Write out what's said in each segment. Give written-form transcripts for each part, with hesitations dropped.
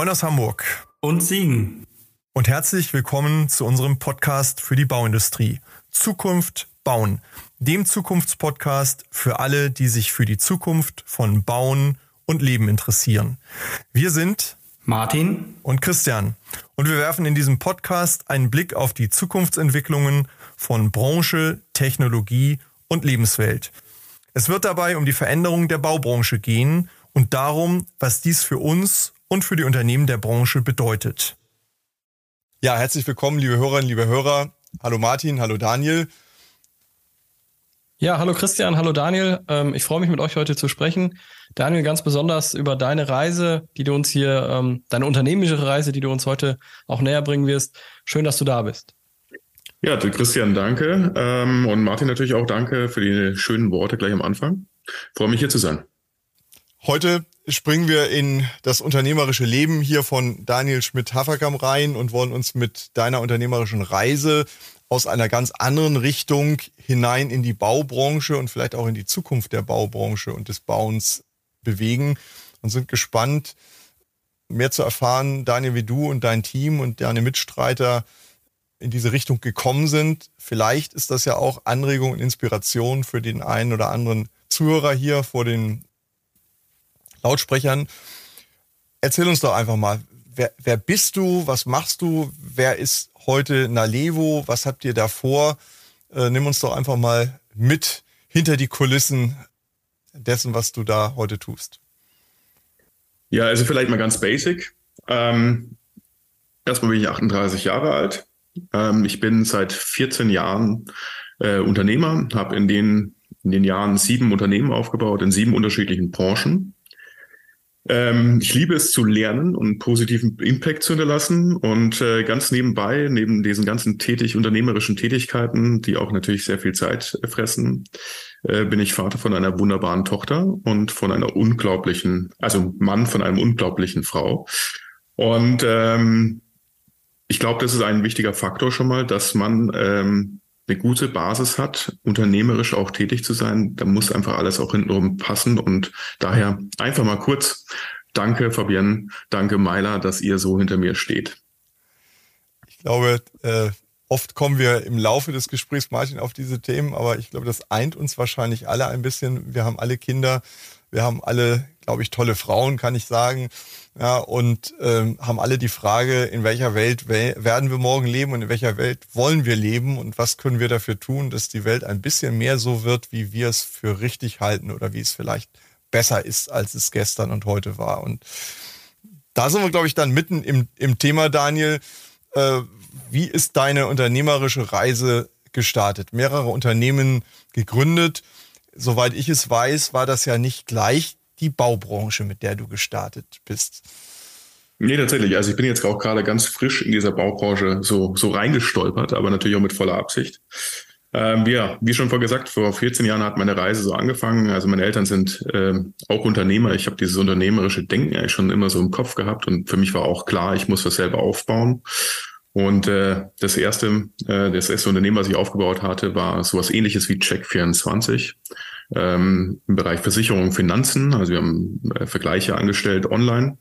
Moin aus Hamburg und Siegen. Und herzlich willkommen zu unserem Podcast für die Bauindustrie. Zukunft bauen, dem Zukunftspodcast für alle, die sich für die Zukunft von Bauen und Leben interessieren. Wir sind Martin und Christian und wir werfen in diesem Podcast einen Blick auf die Zukunftsentwicklungen von Branche, Technologie und Lebenswelt. Es wird dabei um die Veränderung der Baubranche gehen und darum, was dies für uns und für die Unternehmen der Branche bedeutet. Ja, herzlich willkommen, liebe Hörerinnen, liebe Hörer. Hallo Martin, hallo Daniel. Ja, hallo Christian, hallo Daniel. Ich freue mich, mit euch heute zu sprechen. Daniel, ganz besonders über deine Reise, die du uns hier, deine unternehmerische Reise, die du uns heute auch näher bringen wirst. Schön, dass du da bist. Ja, Christian, danke. Und Martin natürlich auch danke für die schönen Worte gleich am Anfang. Freue mich, hier zu sein. Heute springen wir in das unternehmerische Leben hier von Daniel Schmidt-Haferkamp rein und wollen uns mit deiner unternehmerischen Reise aus einer ganz anderen Richtung hinein in die Baubranche und vielleicht auch in die Zukunft der Baubranche und des Bauens bewegen und sind gespannt, mehr zu erfahren, Daniel, wie du und dein Team und deine Mitstreiter in diese Richtung gekommen sind. Vielleicht ist das ja auch Anregung und Inspiration für den einen oder anderen Zuhörer hier vor den Lautsprechern. Erzähl uns doch einfach mal, wer bist du, was machst du, wer ist heute Nalevo, was habt ihr da vor? Nimm uns doch einfach mal mit hinter die Kulissen dessen, was du da heute tust. Ja, also vielleicht mal ganz basic. Erstmal bin ich 38 Jahre alt. Ich bin seit 14 Jahren Unternehmer, habe in den Jahren 7 Unternehmen aufgebaut, in 7 unterschiedlichen Branchen. Ich liebe es zu lernen und positiven Impact zu hinterlassen und ganz nebenbei, neben diesen ganzen unternehmerischen Tätigkeiten, die auch natürlich sehr viel Zeit fressen, bin ich Vater von einer wunderbaren Tochter und von einer Mann von einer unglaublichen Frau. Und ich glaube, das ist ein wichtiger Faktor schon mal, dass man eine gute Basis hat, unternehmerisch auch tätig zu sein. Da muss einfach alles auch hintenrum passen und daher einfach mal kurz danke Fabienne, danke Meiler, dass ihr so hinter mir steht. Ich glaube, oft kommen wir im Laufe des Gesprächs, Martin, auf diese Themen, aber ich glaube, das eint uns wahrscheinlich alle ein bisschen. Wir haben alle Kinder, wir haben alle, glaube ich, tolle Frauen, kann ich sagen. Ja, und haben alle die Frage, in welcher Welt werden wir morgen leben und in welcher Welt wollen wir leben und was können wir dafür tun, dass die Welt ein bisschen mehr so wird, wie wir es für richtig halten oder wie es vielleicht besser ist, als es gestern und heute war. Und da sind wir, glaube ich, dann mitten im Thema, Daniel. Wie ist deine unternehmerische Reise gestartet? Mehrere Unternehmen gegründet. Soweit ich es weiß, war das ja nicht gleich die Baubranche, mit der du gestartet bist. Nee, tatsächlich. Also ich bin jetzt auch gerade ganz frisch in dieser Baubranche so reingestolpert, aber natürlich auch mit voller Absicht. Wie schon vorher gesagt, vor 14 Jahren hat meine Reise so angefangen. Also meine Eltern sind auch Unternehmer. Ich habe dieses unternehmerische Denken eigentlich schon immer so im Kopf gehabt und für mich war auch klar, ich muss was selber aufbauen. Und das erste Unternehmen, was ich aufgebaut hatte, war sowas Ähnliches wie Check24 im Bereich Versicherung und Finanzen. Also wir haben Vergleiche angestellt online.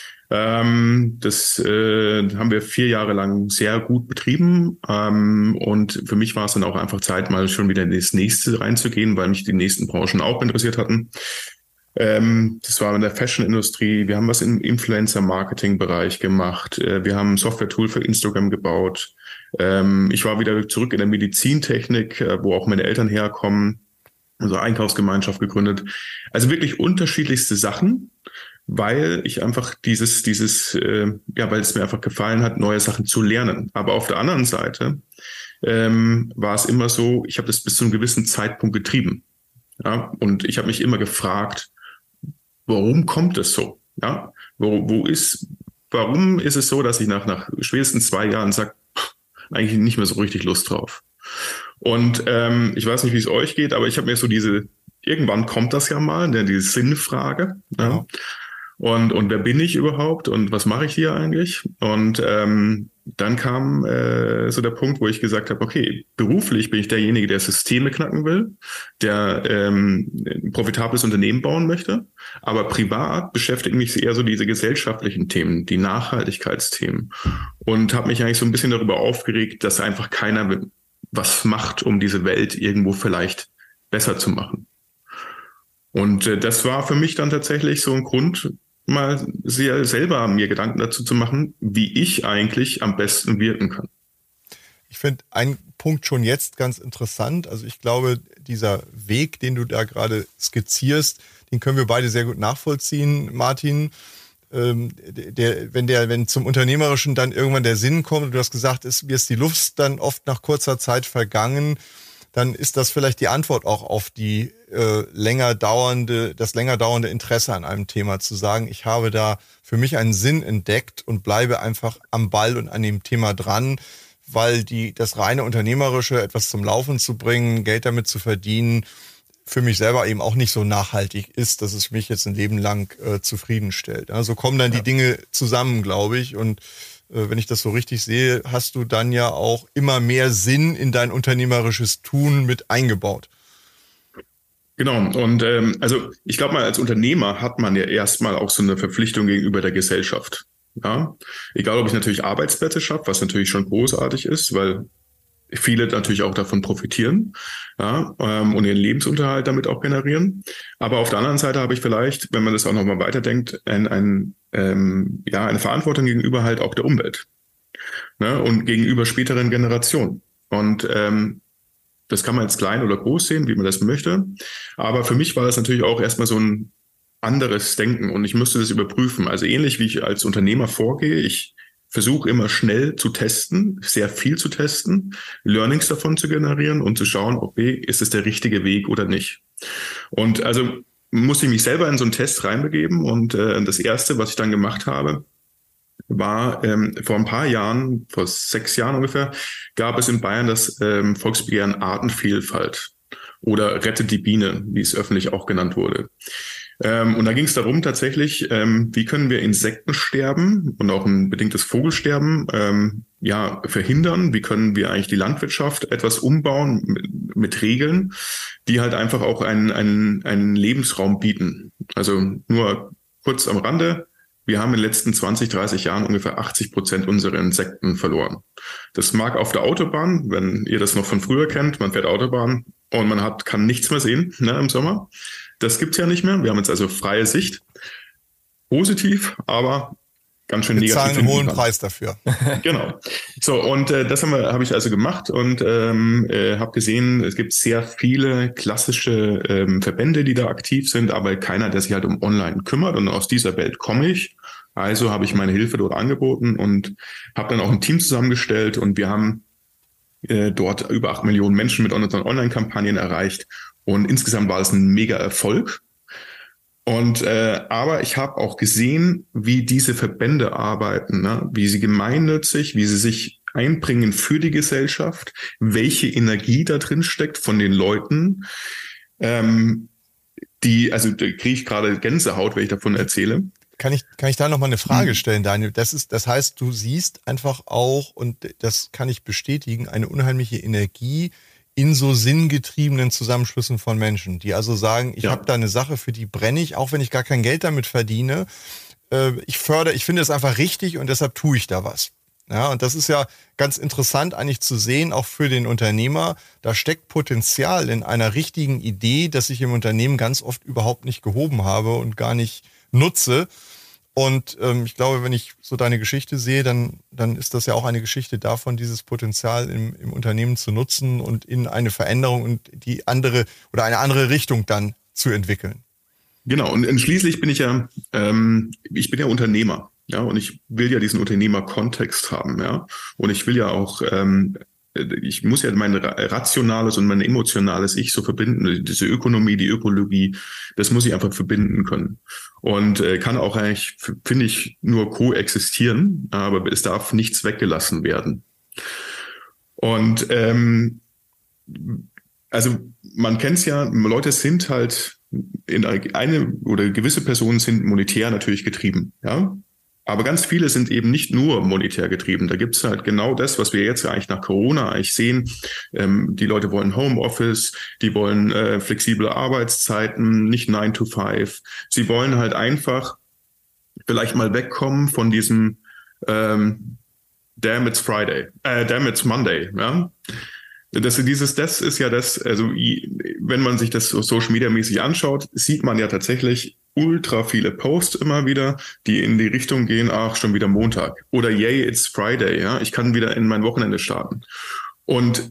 Das haben wir 4 Jahre lang sehr gut betrieben. Und für mich war es dann auch einfach Zeit, mal schon wieder in das nächste reinzugehen, weil mich die nächsten Branchen auch interessiert hatten. Das war in der Fashion-Industrie. Wir haben was im Influencer-Marketing-Bereich gemacht. Wir haben ein Software-Tool für Instagram gebaut. Ich war wieder zurück in der Medizintechnik, wo auch meine Eltern herkommen. Also Einkaufsgemeinschaft gegründet. Also wirklich unterschiedlichste Sachen, weil ich einfach weil es mir einfach gefallen hat, neue Sachen zu lernen. Aber auf der anderen Seite war es immer so, ich habe das bis zu einem gewissen Zeitpunkt getrieben. Ja, und ich habe mich immer gefragt, warum kommt es so? Ja, warum ist es so, dass ich nach spätestens 2 Jahren sage, eigentlich nicht mehr so richtig Lust drauf? Und ich weiß nicht, wie es euch geht, aber ich habe mir so irgendwann kommt das ja mal, diese Sinnfrage. Ja. Und wer bin ich überhaupt und was mache ich hier eigentlich? Und dann kam so der Punkt, wo ich gesagt habe, okay, beruflich bin ich derjenige, der Systeme knacken will, der ein profitables Unternehmen bauen möchte, aber privat beschäftigen mich eher so diese gesellschaftlichen Themen, die Nachhaltigkeitsthemen und habe mich eigentlich so ein bisschen darüber aufgeregt, dass einfach keiner was macht, um diese Welt irgendwo vielleicht besser zu machen. Und das war für mich dann tatsächlich so ein Grund, mal sehr selber mir Gedanken dazu zu machen, wie ich eigentlich am besten wirken kann. Ich finde einen Punkt schon jetzt ganz interessant. Also ich glaube, dieser Weg, den du da gerade skizzierst, den können wir beide sehr gut nachvollziehen, Martin. Wenn zum Unternehmerischen dann irgendwann der Sinn kommt, und du hast gesagt, mir ist die Lust dann oft nach kurzer Zeit vergangen, dann ist das vielleicht die Antwort auch auf die das länger dauernde Interesse an einem Thema, zu sagen, ich habe da für mich einen Sinn entdeckt und bleibe einfach am Ball und an dem Thema dran, weil das reine Unternehmerische, etwas zum Laufen zu bringen, Geld damit zu verdienen, für mich selber eben auch nicht so nachhaltig ist, dass es mich jetzt ein Leben lang zufriedenstellt. Also kommen dann die Dinge zusammen, glaube ich, und wenn ich das so richtig sehe, hast du dann ja auch immer mehr Sinn in dein unternehmerisches Tun mit eingebaut. Genau, und also ich glaube mal, als Unternehmer hat man ja erstmal auch so eine Verpflichtung gegenüber der Gesellschaft. Ja? Egal, ob ich natürlich Arbeitsplätze schaffe, was natürlich schon großartig ist, weil viele natürlich auch davon profitieren, ja, und ihren Lebensunterhalt damit auch generieren. Aber auf der anderen Seite habe ich vielleicht, wenn man das auch nochmal weiterdenkt, eine Verantwortung gegenüber halt auch der Umwelt, ne, und gegenüber späteren Generationen. Und das kann man jetzt klein oder groß sehen, wie man das möchte. Aber für mich war das natürlich auch erstmal so ein anderes Denken und ich musste das überprüfen. Also ähnlich wie ich als Unternehmer vorgehe, ich versuche immer schnell zu testen, sehr viel zu testen, Learnings davon zu generieren und zu schauen, okay, ist es der richtige Weg oder nicht. Und also musste ich mich selber in so einen Test reinbegeben und das Erste, was ich dann gemacht habe, war vor ein paar Jahren, vor 6 Jahren ungefähr, gab es in Bayern das Volksbegehren Artenvielfalt oder Rettet die Biene, wie es öffentlich auch genannt wurde. Und da ging es darum tatsächlich, wie können wir Insektensterben und auch ein bedingtes Vogelsterben verhindern? Wie können wir eigentlich die Landwirtschaft etwas umbauen mit Regeln, die halt einfach auch einen Lebensraum bieten? Also nur kurz am Rande. Wir haben in den letzten 20, 30 Jahren ungefähr 80% unserer Insekten verloren. Das mag auf der Autobahn, wenn ihr das noch von früher kennt, man fährt Autobahn und kann nichts mehr sehen, ne, im Sommer. Das gibt's ja nicht mehr. Wir haben jetzt also freie Sicht. Positiv, aber ganz schön negativ. Wir zahlen einen hohen Preis dafür. Genau. So, und das habe ich also gemacht und habe gesehen, es gibt sehr viele klassische Verbände, die da aktiv sind, aber keiner, der sich halt um Online kümmert. Und aus dieser Welt komme ich. Also habe ich meine Hilfe dort angeboten und habe dann auch ein Team zusammengestellt und wir haben dort über 8 Millionen Menschen mit unseren Online-Kampagnen erreicht. Und insgesamt war es ein mega Erfolg. Und aber ich habe auch gesehen, wie diese Verbände arbeiten, ne? Wie sie gemeinnützig, wie sie sich einbringen für die Gesellschaft, welche Energie da drin steckt von den Leuten. Da kriege ich gerade Gänsehaut, wenn ich davon erzähle. Kann ich da noch mal eine Frage stellen, Daniel? Das heißt, du siehst einfach auch, und das kann ich bestätigen, eine unheimliche Energie in so sinngetriebenen Zusammenschlüssen von Menschen, die also sagen, ich habe da eine Sache, für die brenne ich, auch wenn ich gar kein Geld damit verdiene. Ich finde es einfach richtig und deshalb tue ich da was. Ja, und das ist ja ganz interessant eigentlich zu sehen, auch für den Unternehmer. Da steckt Potenzial in einer richtigen Idee, das ich im Unternehmen ganz oft überhaupt nicht gehoben habe und gar nicht nutze. Und ich glaube, wenn ich so deine Geschichte sehe, dann ist das ja auch eine Geschichte davon, dieses Potenzial im Unternehmen zu nutzen und in eine Veränderung und eine andere Richtung dann zu entwickeln. Genau, und schließlich bin ich ja Unternehmer, ja, und ich will ja diesen Unternehmerkontext haben, ja, und ich will ja auch ich muss ja mein rationales und mein emotionales Ich so verbinden. Diese Ökonomie, die Ökologie, das muss ich einfach verbinden können. Und kann auch eigentlich, finde ich, nur koexistieren, aber es darf nichts weggelassen werden. Und also man kennt es ja, Leute sind halt oder gewisse Personen sind monetär natürlich getrieben, ja. Aber ganz viele sind eben nicht nur monetär getrieben. Da gibt es halt genau das, was wir jetzt eigentlich nach Corona eigentlich sehen. Die Leute wollen Homeoffice, die wollen flexible Arbeitszeiten, nicht 9 to 5. Sie wollen halt einfach vielleicht mal wegkommen von diesem Damn it's Friday, damn it's Monday, ja. Das ist ja das, also wenn man sich das so Social Media mäßig anschaut, sieht man ja tatsächlich ultra viele Posts immer wieder, die in die Richtung gehen, ach, schon wieder Montag. Oder yay, it's Friday, ja, ich kann wieder in mein Wochenende starten. Und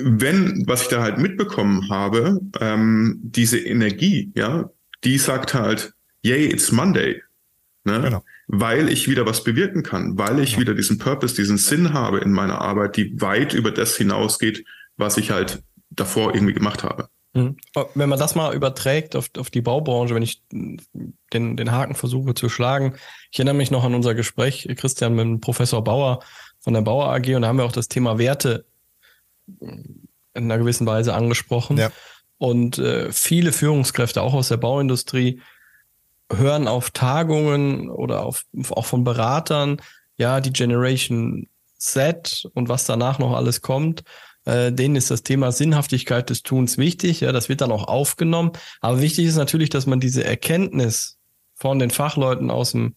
was ich da halt mitbekommen habe, diese Energie, ja, die sagt halt, yay, it's Monday. Ne? Genau. Weil ich wieder was bewirken kann, weil ich wieder diesen Purpose, diesen Sinn habe in meiner Arbeit, die weit über das hinausgeht, was ich halt davor irgendwie gemacht habe. Wenn man das mal überträgt auf die Baubranche, wenn ich den Haken versuche zu schlagen, ich erinnere mich noch an unser Gespräch, Christian, mit dem Professor Bauer von der Bauer AG, und da haben wir auch das Thema Werte in einer gewissen Weise angesprochen. Ja. Und viele Führungskräfte, auch aus der Bauindustrie, hören auf Tagungen oder auch von Beratern, ja, die Generation Z und was danach noch alles kommt, denen ist das Thema Sinnhaftigkeit des Tuns wichtig, ja, das wird dann auch aufgenommen, aber wichtig ist natürlich, dass man diese Erkenntnis von den Fachleuten aus dem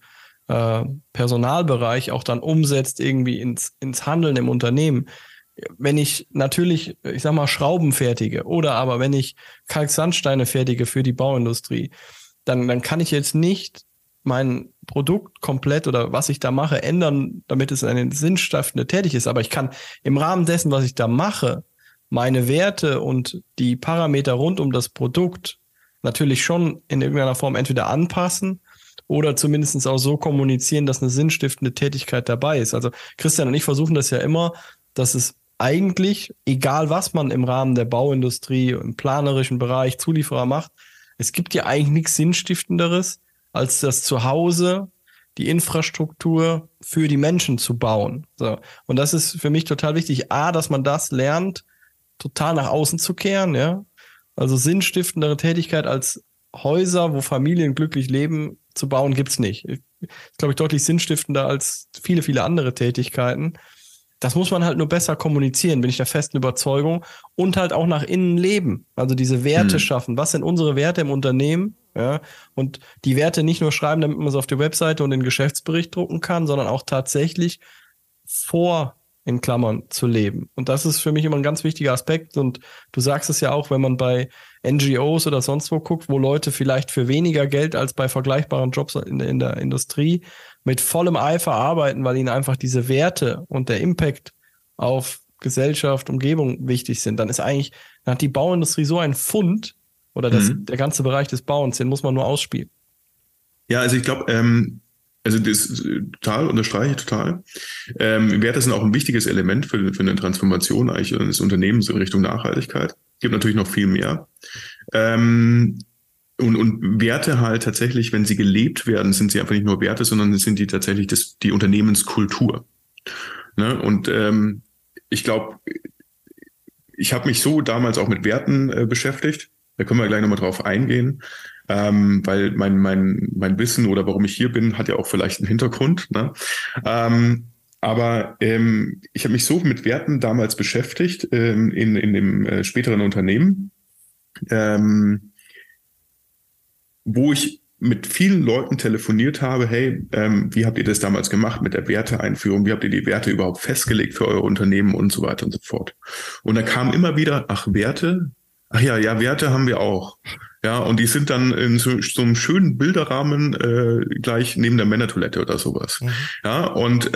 Personalbereich auch dann umsetzt irgendwie ins Handeln im Unternehmen. Wenn ich natürlich, ich sag mal, Schrauben fertige oder aber wenn ich Kalksandsteine fertige für die Bauindustrie, dann kann ich jetzt nicht mein Produkt komplett oder was ich da mache ändern, damit es eine sinnstiftende Tätigkeit ist. Aber ich kann im Rahmen dessen, was ich da mache, meine Werte und die Parameter rund um das Produkt natürlich schon in irgendeiner Form entweder anpassen oder zumindest auch so kommunizieren, dass eine sinnstiftende Tätigkeit dabei ist. Also Christian und ich versuchen das ja immer, dass es eigentlich, egal was man im Rahmen der Bauindustrie, im planerischen Bereich, Zulieferer macht, es gibt ja eigentlich nichts Sinnstiftenderes, als das Zuhause, die Infrastruktur für die Menschen zu bauen. So. Und das ist für mich total wichtig. A, dass man das lernt, total nach außen zu kehren, ja. Also sinnstiftendere Tätigkeit als Häuser, wo Familien glücklich leben, zu bauen, gibt's nicht. Ist, glaube ich, deutlich sinnstiftender als viele, viele andere Tätigkeiten. Das muss man halt nur besser kommunizieren, bin ich der festen Überzeugung. Und halt auch nach innen leben. Also diese Werte schaffen. Was sind unsere Werte im Unternehmen? Ja, und die Werte nicht nur schreiben, damit man sie auf die Webseite und den Geschäftsbericht drucken kann, sondern auch tatsächlich in Klammern zu leben. Und das ist für mich immer ein ganz wichtiger Aspekt. Und du sagst es ja auch, wenn man bei NGOs oder sonst wo guckt, wo Leute vielleicht für weniger Geld als bei vergleichbaren Jobs in der Industrie mit vollem Eifer arbeiten, weil ihnen einfach diese Werte und der Impact auf Gesellschaft, Umgebung wichtig sind, dann hat die Bauindustrie so einen Fund, oder der ganze Bereich des Bauens, den muss man nur ausspielen. Ja, also ich glaube, also das unterstreiche ich total. Werte sind auch ein wichtiges Element für eine Transformation eigentlich des Unternehmens in Richtung Nachhaltigkeit. Gibt natürlich noch viel mehr. Und Werte halt tatsächlich, wenn sie gelebt werden, sind sie einfach nicht nur Werte, sondern sind die tatsächlich die Unternehmenskultur. Ne? Und ich glaube, ich habe mich so damals auch mit Werten beschäftigt. Da können wir gleich nochmal drauf eingehen, weil mein Wissen oder warum ich hier bin, hat ja auch vielleicht einen Hintergrund. Ne? Aber ich habe mich so mit Werten damals beschäftigt in dem späteren Unternehmen, wo ich mit vielen Leuten telefoniert habe, hey, wie habt ihr das damals gemacht mit der Werteeinführung? Wie habt ihr die Werte überhaupt festgelegt für euer Unternehmen und so weiter und so fort? Und da kam immer wieder, Werte? Ach ja, Werte haben wir auch. Ja, und die sind dann in so einem schönen Bilderrahmen gleich neben der Männertoilette oder sowas. Ja, und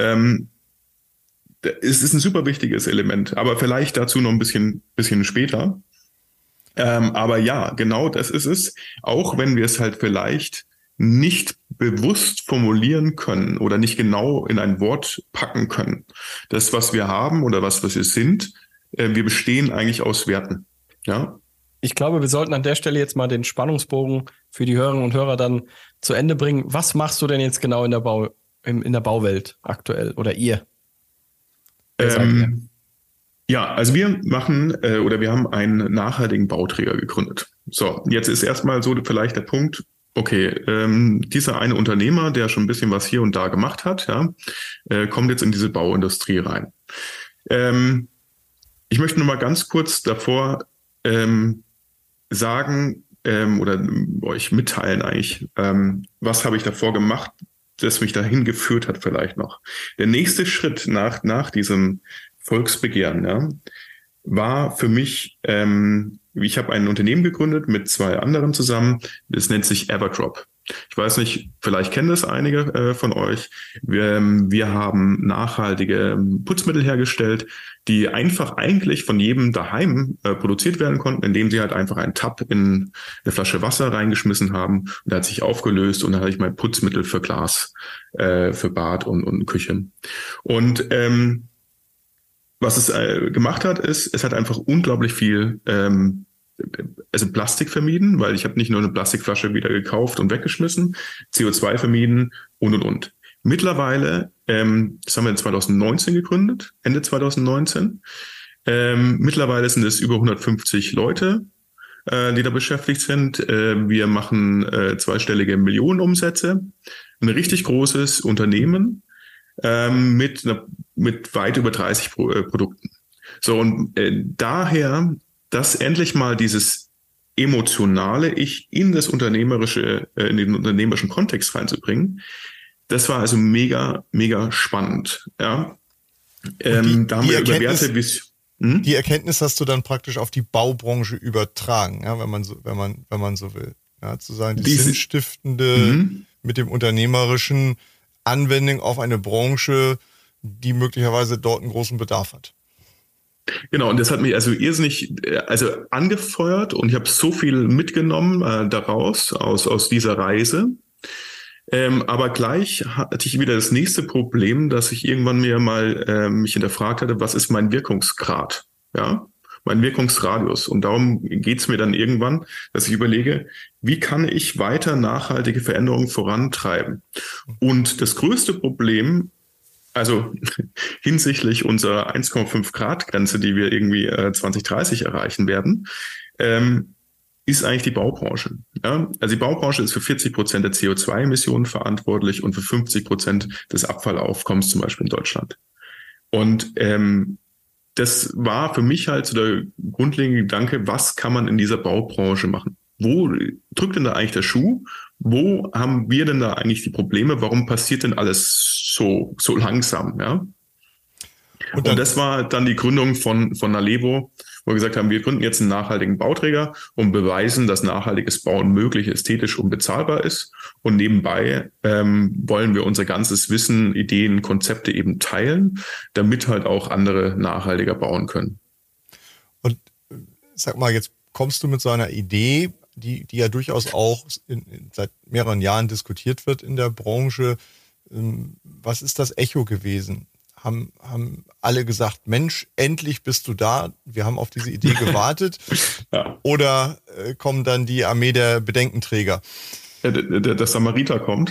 es ist ein super wichtiges Element, aber vielleicht dazu noch ein bisschen später. Aber ja, genau das ist es. Auch wenn wir es halt vielleicht nicht bewusst formulieren können oder nicht genau in ein Wort packen können. Das, was wir haben oder was wir sind, wir bestehen eigentlich aus Werten. Ja. Ich glaube, wir sollten an der Stelle jetzt mal den Spannungsbogen für die Hörerinnen und Hörer dann zu Ende bringen. Was machst du denn jetzt genau in der Bauwelt aktuell oder ihr? Ja, also wir haben einen nachhaltigen Bauträger gegründet. So, jetzt ist erstmal so vielleicht der Punkt, Okay, dieser eine Unternehmer, der schon ein bisschen was hier und da gemacht hat, ja, kommt jetzt in diese Bauindustrie rein. Ich möchte nur mal ganz kurz davor sagen oder euch mitteilen eigentlich, was habe ich davor gemacht, das mich dahin geführt hat vielleicht noch. Der nächste Schritt nach diesem Volksbegehren, ja, war für mich, ich habe ein Unternehmen gegründet mit 2 anderen zusammen, das nennt sich Everdrop. Ich weiß nicht, vielleicht kennen das einige von euch. Wir haben nachhaltige Putzmittel hergestellt, die einfach eigentlich von jedem daheim produziert werden konnten, indem sie halt einfach einen Tab in eine Flasche Wasser reingeschmissen haben. Und der hat sich aufgelöst und dann hatte ich mein Putzmittel für Glas, für Bad und Küche. Und was es gemacht hat, ist, es hat einfach unglaublich viel also Plastik vermieden, weil ich habe nicht nur eine Plastikflasche wieder gekauft und weggeschmissen, CO2 vermieden und. Mittlerweile, das haben wir 2019 gegründet, Ende 2019. Mittlerweile sind es über 150 Leute, die da beschäftigt sind. Wir machen zweistellige Millionenumsätze. Ein richtig großes Unternehmen mit weit über 30 Produkten. So, und daher, dass endlich mal dieses emotionale Ich in das unternehmerische, in den unternehmerischen Kontext reinzubringen, das war also mega, mega spannend. Ja. Da haben wir über Werte bis. Die Erkenntnis hast du dann praktisch auf die Baubranche übertragen, ja, wenn man so will. Ja, zu sagen, die Sinnstiftende mit dem unternehmerischen Anwendung auf eine Branche, die möglicherweise dort einen großen Bedarf hat. Genau, und das hat mich also irrsinnig angefeuert und ich habe so viel mitgenommen daraus, aus dieser Reise. Aber gleich hatte ich wieder das nächste Problem, dass ich irgendwann mir mal mich hinterfragt hatte, was ist mein Wirkungsgrad? Ja, mein Wirkungsradius. Und darum geht's mir dann irgendwann, dass ich überlege, wie kann ich weiter nachhaltige Veränderungen vorantreiben? Und das größte Problem, also hinsichtlich unserer 1,5 Grad Grenze, die wir irgendwie 2030 erreichen werden, ist eigentlich die Baubranche. Ja? Also die Baubranche ist für 40% der CO2-Emissionen verantwortlich und für 50% des Abfallaufkommens zum Beispiel in Deutschland. Und das war für mich halt so der grundlegende Gedanke, was kann man in dieser Baubranche machen? Wo drückt denn da eigentlich der Schuh? Wo haben wir denn da eigentlich die Probleme? Warum passiert denn alles so langsam? Ja? Und das war dann die Gründung von Nalevo, wo wir gesagt haben, wir gründen jetzt einen nachhaltigen Bauträger und beweisen, dass nachhaltiges Bauen möglich, ästhetisch und bezahlbar ist. Und nebenbei wollen wir unser ganzes Wissen, Ideen, Konzepte eben teilen, damit halt auch andere nachhaltiger bauen können. Und sag mal, jetzt kommst du mit so einer Idee, die ja durchaus auch seit mehreren Jahren diskutiert wird in der Branche. Was ist das Echo gewesen? Haben alle gesagt, Mensch, endlich bist du da, wir haben auf diese Idee gewartet? Ja. Oder kommen dann die Armee der Bedenkenträger? Der Samariter kommt.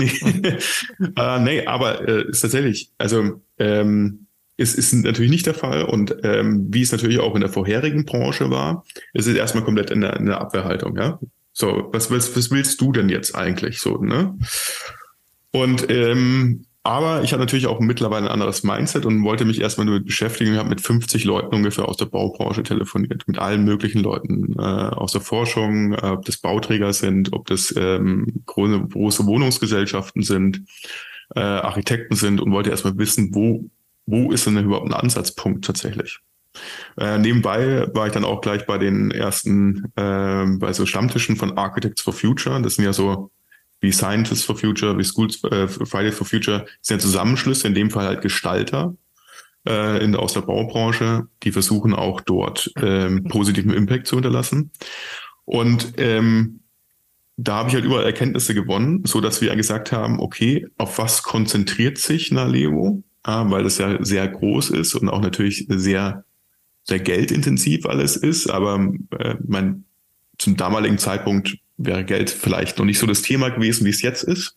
Nee, aber ist tatsächlich, also es ist natürlich nicht der Fall und wie es natürlich auch in der vorherigen Branche war, es ist erstmal komplett in der Abwehrhaltung, ja. So, was willst du denn jetzt eigentlich so, ne? Und aber ich hatte natürlich auch mittlerweile ein anderes Mindset und wollte mich erstmal nur beschäftigen. Ich habe mit 50 Leuten ungefähr aus der Baubranche telefoniert, mit allen möglichen Leuten aus der Forschung, ob das Bauträger sind, ob das große Wohnungsgesellschaften sind, Architekten sind und wollte erstmal wissen, wo ist denn überhaupt ein Ansatzpunkt tatsächlich? Nebenbei war ich dann auch gleich bei den ersten, bei so Stammtischen von Architects for Future. Das sind ja so wie Scientists for Future, wie Schools Friday for Future, das sind ja Zusammenschlüsse, in dem Fall halt Gestalter aus der Baubranche, die versuchen auch dort positiven Impact zu hinterlassen. Und da habe ich halt überall Erkenntnisse gewonnen, so dass wir gesagt haben, okay, auf was konzentriert sich Nalevo? Weil das ja sehr groß ist und auch natürlich sehr, sehr geldintensiv alles ist. Aber zum damaligen Zeitpunkt wäre Geld vielleicht noch nicht so das Thema gewesen, wie es jetzt ist.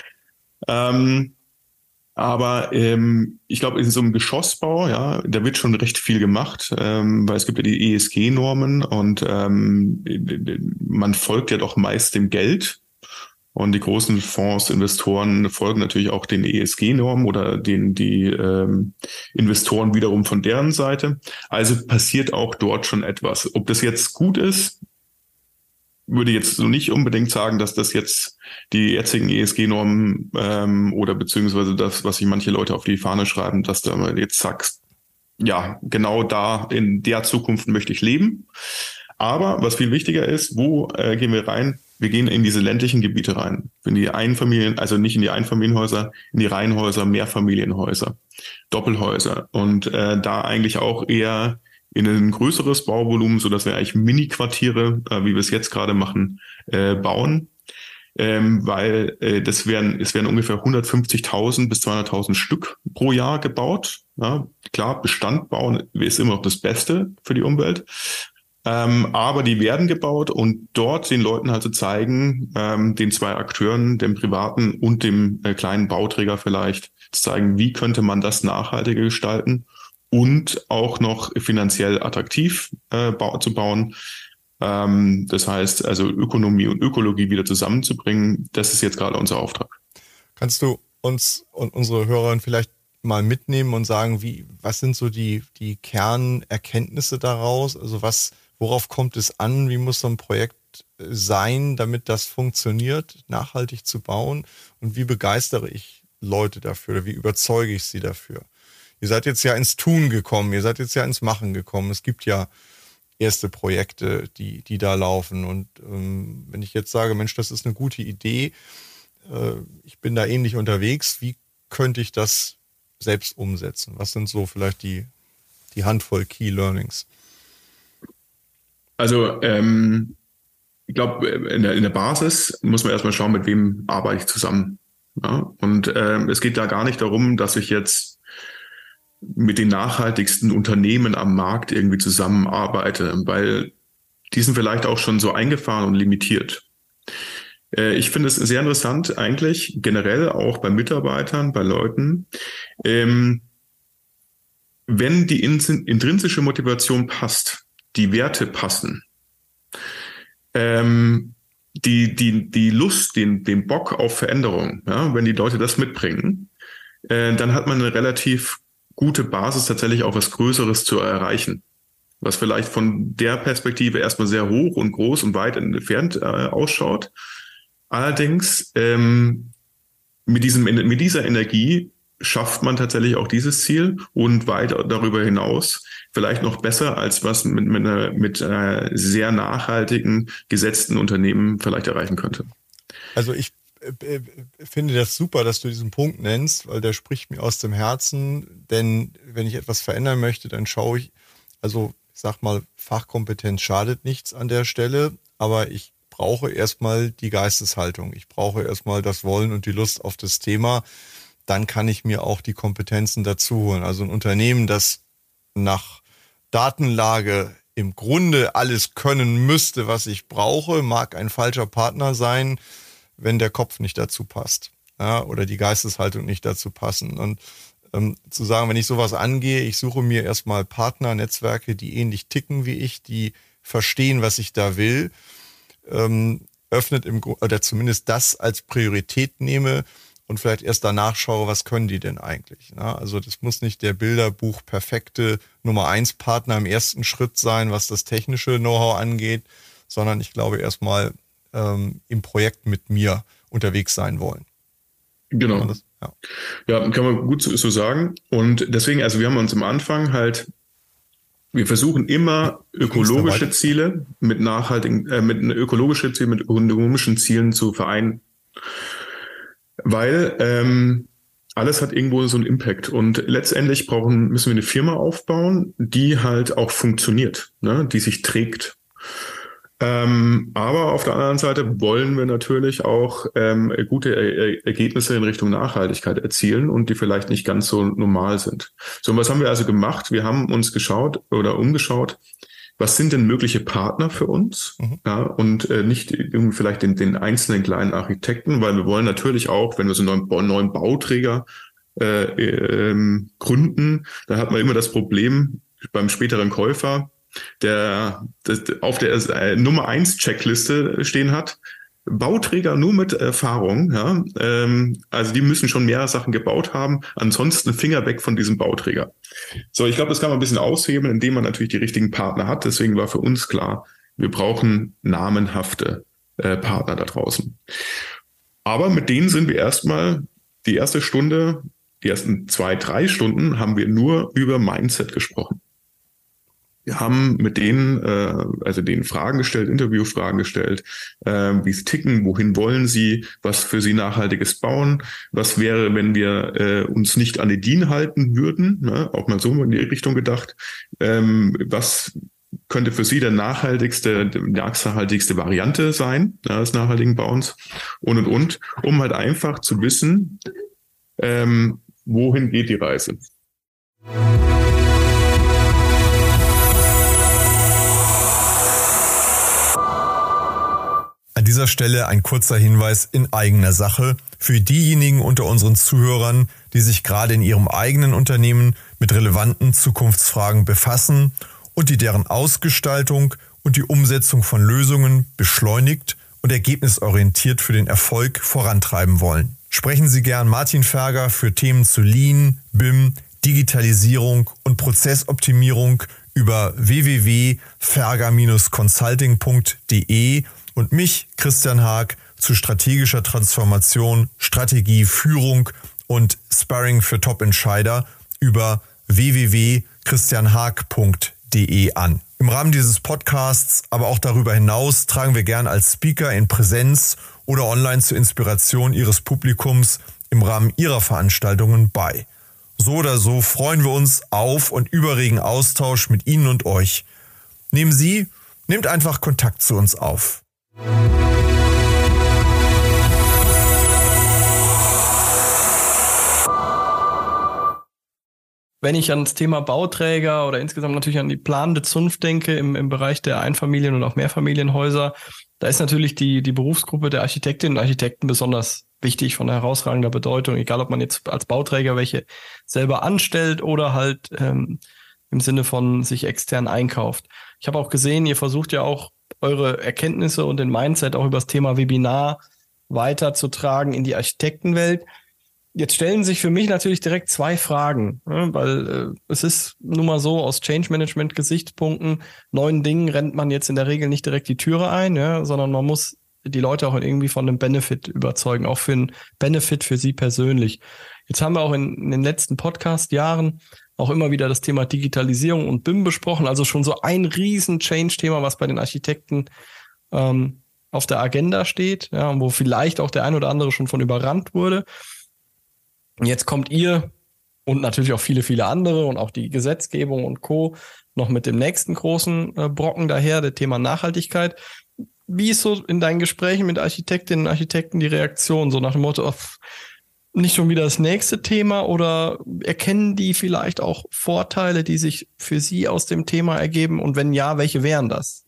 Aber ich glaube, in so einem Geschossbau, ja, da wird schon recht viel gemacht, weil es gibt ja die ESG-Normen und man folgt ja doch meist dem Geld. Und die großen Fonds, Investoren folgen natürlich auch den ESG-Normen oder die Investoren wiederum von deren Seite. Also passiert auch dort schon etwas. Ob das jetzt gut ist, würde jetzt so nicht unbedingt sagen, dass das jetzt die jetzigen ESG-Normen oder beziehungsweise das, was sich manche Leute auf die Fahne schreiben, dass du jetzt sagst, ja, genau da in der Zukunft möchte ich leben. Aber was viel wichtiger ist, wo gehen wir rein? Wir gehen in diese ländlichen Gebiete rein. In die Einfamilien, also nicht in die Einfamilienhäuser, in die Reihenhäuser, Mehrfamilienhäuser, Doppelhäuser. Und da eigentlich auch eher in ein größeres Bauvolumen, sodass wir eigentlich Mini-Quartiere, wie wir es jetzt gerade machen, bauen. Weil es werden ungefähr 150.000 bis 200.000 Stück pro Jahr gebaut. Ja, klar, Bestand bauen ist immer noch das Beste für die Umwelt. Aber die werden gebaut und dort den Leuten halt zu zeigen, den zwei Akteuren, dem Privaten und dem kleinen Bauträger vielleicht, zu zeigen, wie könnte man das nachhaltiger gestalten und auch noch finanziell attraktiv zu bauen. Das heißt, also Ökonomie und Ökologie wieder zusammenzubringen, das ist jetzt gerade unser Auftrag. Kannst du uns und unsere Hörer vielleicht mal mitnehmen und sagen, was sind so die Kernerkenntnisse daraus? Also worauf kommt es an? Wie muss so ein Projekt sein, damit das funktioniert, nachhaltig zu bauen? Und wie begeistere ich Leute dafür? Oder wie überzeuge ich sie dafür? Ihr seid jetzt ja ins Tun gekommen, ihr seid jetzt ja ins Machen gekommen. Es gibt ja erste Projekte, die da laufen. Und wenn ich jetzt sage, Mensch, das ist eine gute Idee, ich bin da ähnlich unterwegs, wie könnte ich das selbst umsetzen? Was sind so vielleicht die Handvoll Key Learnings? Also ich glaube, in der Basis muss man erstmal schauen, mit wem arbeite ich zusammen. Ja? Und es geht da gar nicht darum, dass ich jetzt mit den nachhaltigsten Unternehmen am Markt irgendwie zusammenarbeite, weil die sind vielleicht auch schon so eingefahren und limitiert. Ich finde es sehr interessant eigentlich, generell auch bei Mitarbeitern, bei Leuten, wenn die intrinsische Motivation passt, die Werte passen, die Lust, den Bock auf Veränderung, ja, wenn die Leute das mitbringen, dann hat man eine relativ gute Basis, tatsächlich auch was Größeres zu erreichen, was vielleicht von der Perspektive erstmal sehr hoch und groß und weit entfernt ausschaut. Allerdings mit dieser Energie schafft man tatsächlich auch dieses Ziel und weit darüber hinaus, vielleicht noch besser, als was mit einer sehr nachhaltigen, gesetzten Unternehmen vielleicht erreichen könnte. Also ich finde das super, dass du diesen Punkt nennst, weil der spricht mir aus dem Herzen, denn wenn ich etwas verändern möchte, dann schaue ich, also ich sag mal, Fachkompetenz schadet nichts an der Stelle, aber ich brauche erstmal die Geisteshaltung, ich brauche erstmal das Wollen und die Lust auf das Thema, dann kann ich mir auch die Kompetenzen dazu holen. Also ein Unternehmen, das nach Datenlage im Grunde alles können müsste, was ich brauche, mag ein falscher Partner sein, wenn der Kopf nicht dazu passt, ja, oder die Geisteshaltung nicht dazu passen. Und zu sagen, wenn ich sowas angehe, ich suche mir erstmal Partner, Netzwerke, die ähnlich ticken wie ich, die verstehen, was ich da will, öffnet oder zumindest das als Priorität nehme und vielleicht erst danach schaue, was können die denn eigentlich. Ne? Also das muss nicht der Bilderbuch perfekte Nummer 1 Partner im ersten Schritt sein, was das technische Know-how angeht, sondern ich glaube erstmal im Projekt mit mir unterwegs sein wollen. Genau. Das, ja, kann man gut so sagen. Und deswegen, also wir haben uns am Anfang wir versuchen immer ökologische Ziele mit ökonomischen Zielen zu vereinen. Weil alles hat irgendwo so einen Impact. Und letztendlich müssen wir eine Firma aufbauen, die halt auch funktioniert, ne? Die sich trägt. Aber auf der anderen Seite wollen wir natürlich auch gute Ergebnisse in Richtung Nachhaltigkeit erzielen und die vielleicht nicht ganz so normal sind. So, und was haben wir also gemacht? Wir haben uns umgeschaut, was sind denn mögliche Partner für uns? Ja, und nicht irgendwie vielleicht den einzelnen kleinen Architekten, weil wir wollen natürlich auch, wenn wir so einen neuen Bauträger gründen, dann hat man immer das Problem beim späteren Käufer, der auf der Nummer 1 Checkliste stehen hat, Bauträger nur mit Erfahrung, ja, also die müssen schon mehrere Sachen gebaut haben, ansonsten Finger weg von diesem Bauträger. So, ich glaube, das kann man ein bisschen aushebeln, indem man natürlich die richtigen Partner hat. Deswegen war für uns klar, wir brauchen namenhafte Partner da draußen. Aber mit denen sind wir erstmal die erste Stunde, die ersten 2-3 Stunden haben wir nur über Mindset gesprochen. Wir haben mit denen, denen Fragen gestellt, Interviewfragen gestellt, wie sie ticken, wohin wollen sie, was für sie Nachhaltiges bauen, was wäre, wenn wir uns nicht an die DIN halten würden, ne? Auch mal so in die Richtung gedacht, was könnte für sie die nachhaltigste Variante sein, des nachhaltigen Bauens und, um halt einfach zu wissen, wohin geht die Reise. An dieser Stelle ein kurzer Hinweis in eigener Sache für diejenigen unter unseren Zuhörern, die sich gerade in ihrem eigenen Unternehmen mit relevanten Zukunftsfragen befassen und die deren Ausgestaltung und die Umsetzung von Lösungen beschleunigt und ergebnisorientiert für den Erfolg vorantreiben wollen. Sprechen Sie gern Martin Ferger für Themen zu Lean, BIM, Digitalisierung und Prozessoptimierung über www.ferger-consulting.de und mich, Christian Haag, zu strategischer Transformation, Strategie, Führung und Sparring für Top-Entscheider über www.christianhaag.de an. Im Rahmen dieses Podcasts, aber auch darüber hinaus, tragen wir gern als Speaker in Präsenz oder online zur Inspiration Ihres Publikums im Rahmen Ihrer Veranstaltungen bei. So oder so freuen wir uns auf und über regen Austausch mit Ihnen und euch. Nehmt einfach Kontakt zu uns auf. Wenn ich ans Thema Bauträger oder insgesamt natürlich an die planende Zunft denke im Bereich der Einfamilien- und auch Mehrfamilienhäuser, da ist natürlich die Berufsgruppe der Architektinnen und Architekten besonders wichtig, von herausragender Bedeutung, egal ob man jetzt als Bauträger welche selber anstellt oder halt im Sinne von sich extern einkauft. Ich habe auch gesehen, ihr versucht ja auch eure Erkenntnisse und den Mindset auch über das Thema Webinar weiterzutragen in die Architektenwelt. Jetzt stellen sich für mich natürlich direkt 2 Fragen, weil es ist nun mal so, aus Change-Management-Gesichtspunkten, neuen Dingen rennt man jetzt in der Regel nicht direkt die Türe ein, ja, sondern man muss die Leute auch irgendwie von einem Benefit überzeugen, auch für einen Benefit für sie persönlich. Jetzt haben wir auch in den letzten Podcast-Jahren auch immer wieder das Thema Digitalisierung und BIM besprochen, also schon so ein riesen Change-Thema, was bei den Architekten auf der Agenda steht, ja, wo vielleicht auch der ein oder andere schon von überrannt wurde. Und jetzt kommt ihr und natürlich auch viele, viele andere und auch die Gesetzgebung und Co. noch mit dem nächsten großen Brocken daher, der Thema Nachhaltigkeit. Wie ist so in deinen Gesprächen mit Architektinnen und Architekten die Reaktion? So nach dem Motto, nicht schon wieder das nächste Thema, oder erkennen die vielleicht auch Vorteile, die sich für sie aus dem Thema ergeben? Und wenn ja, welche wären das?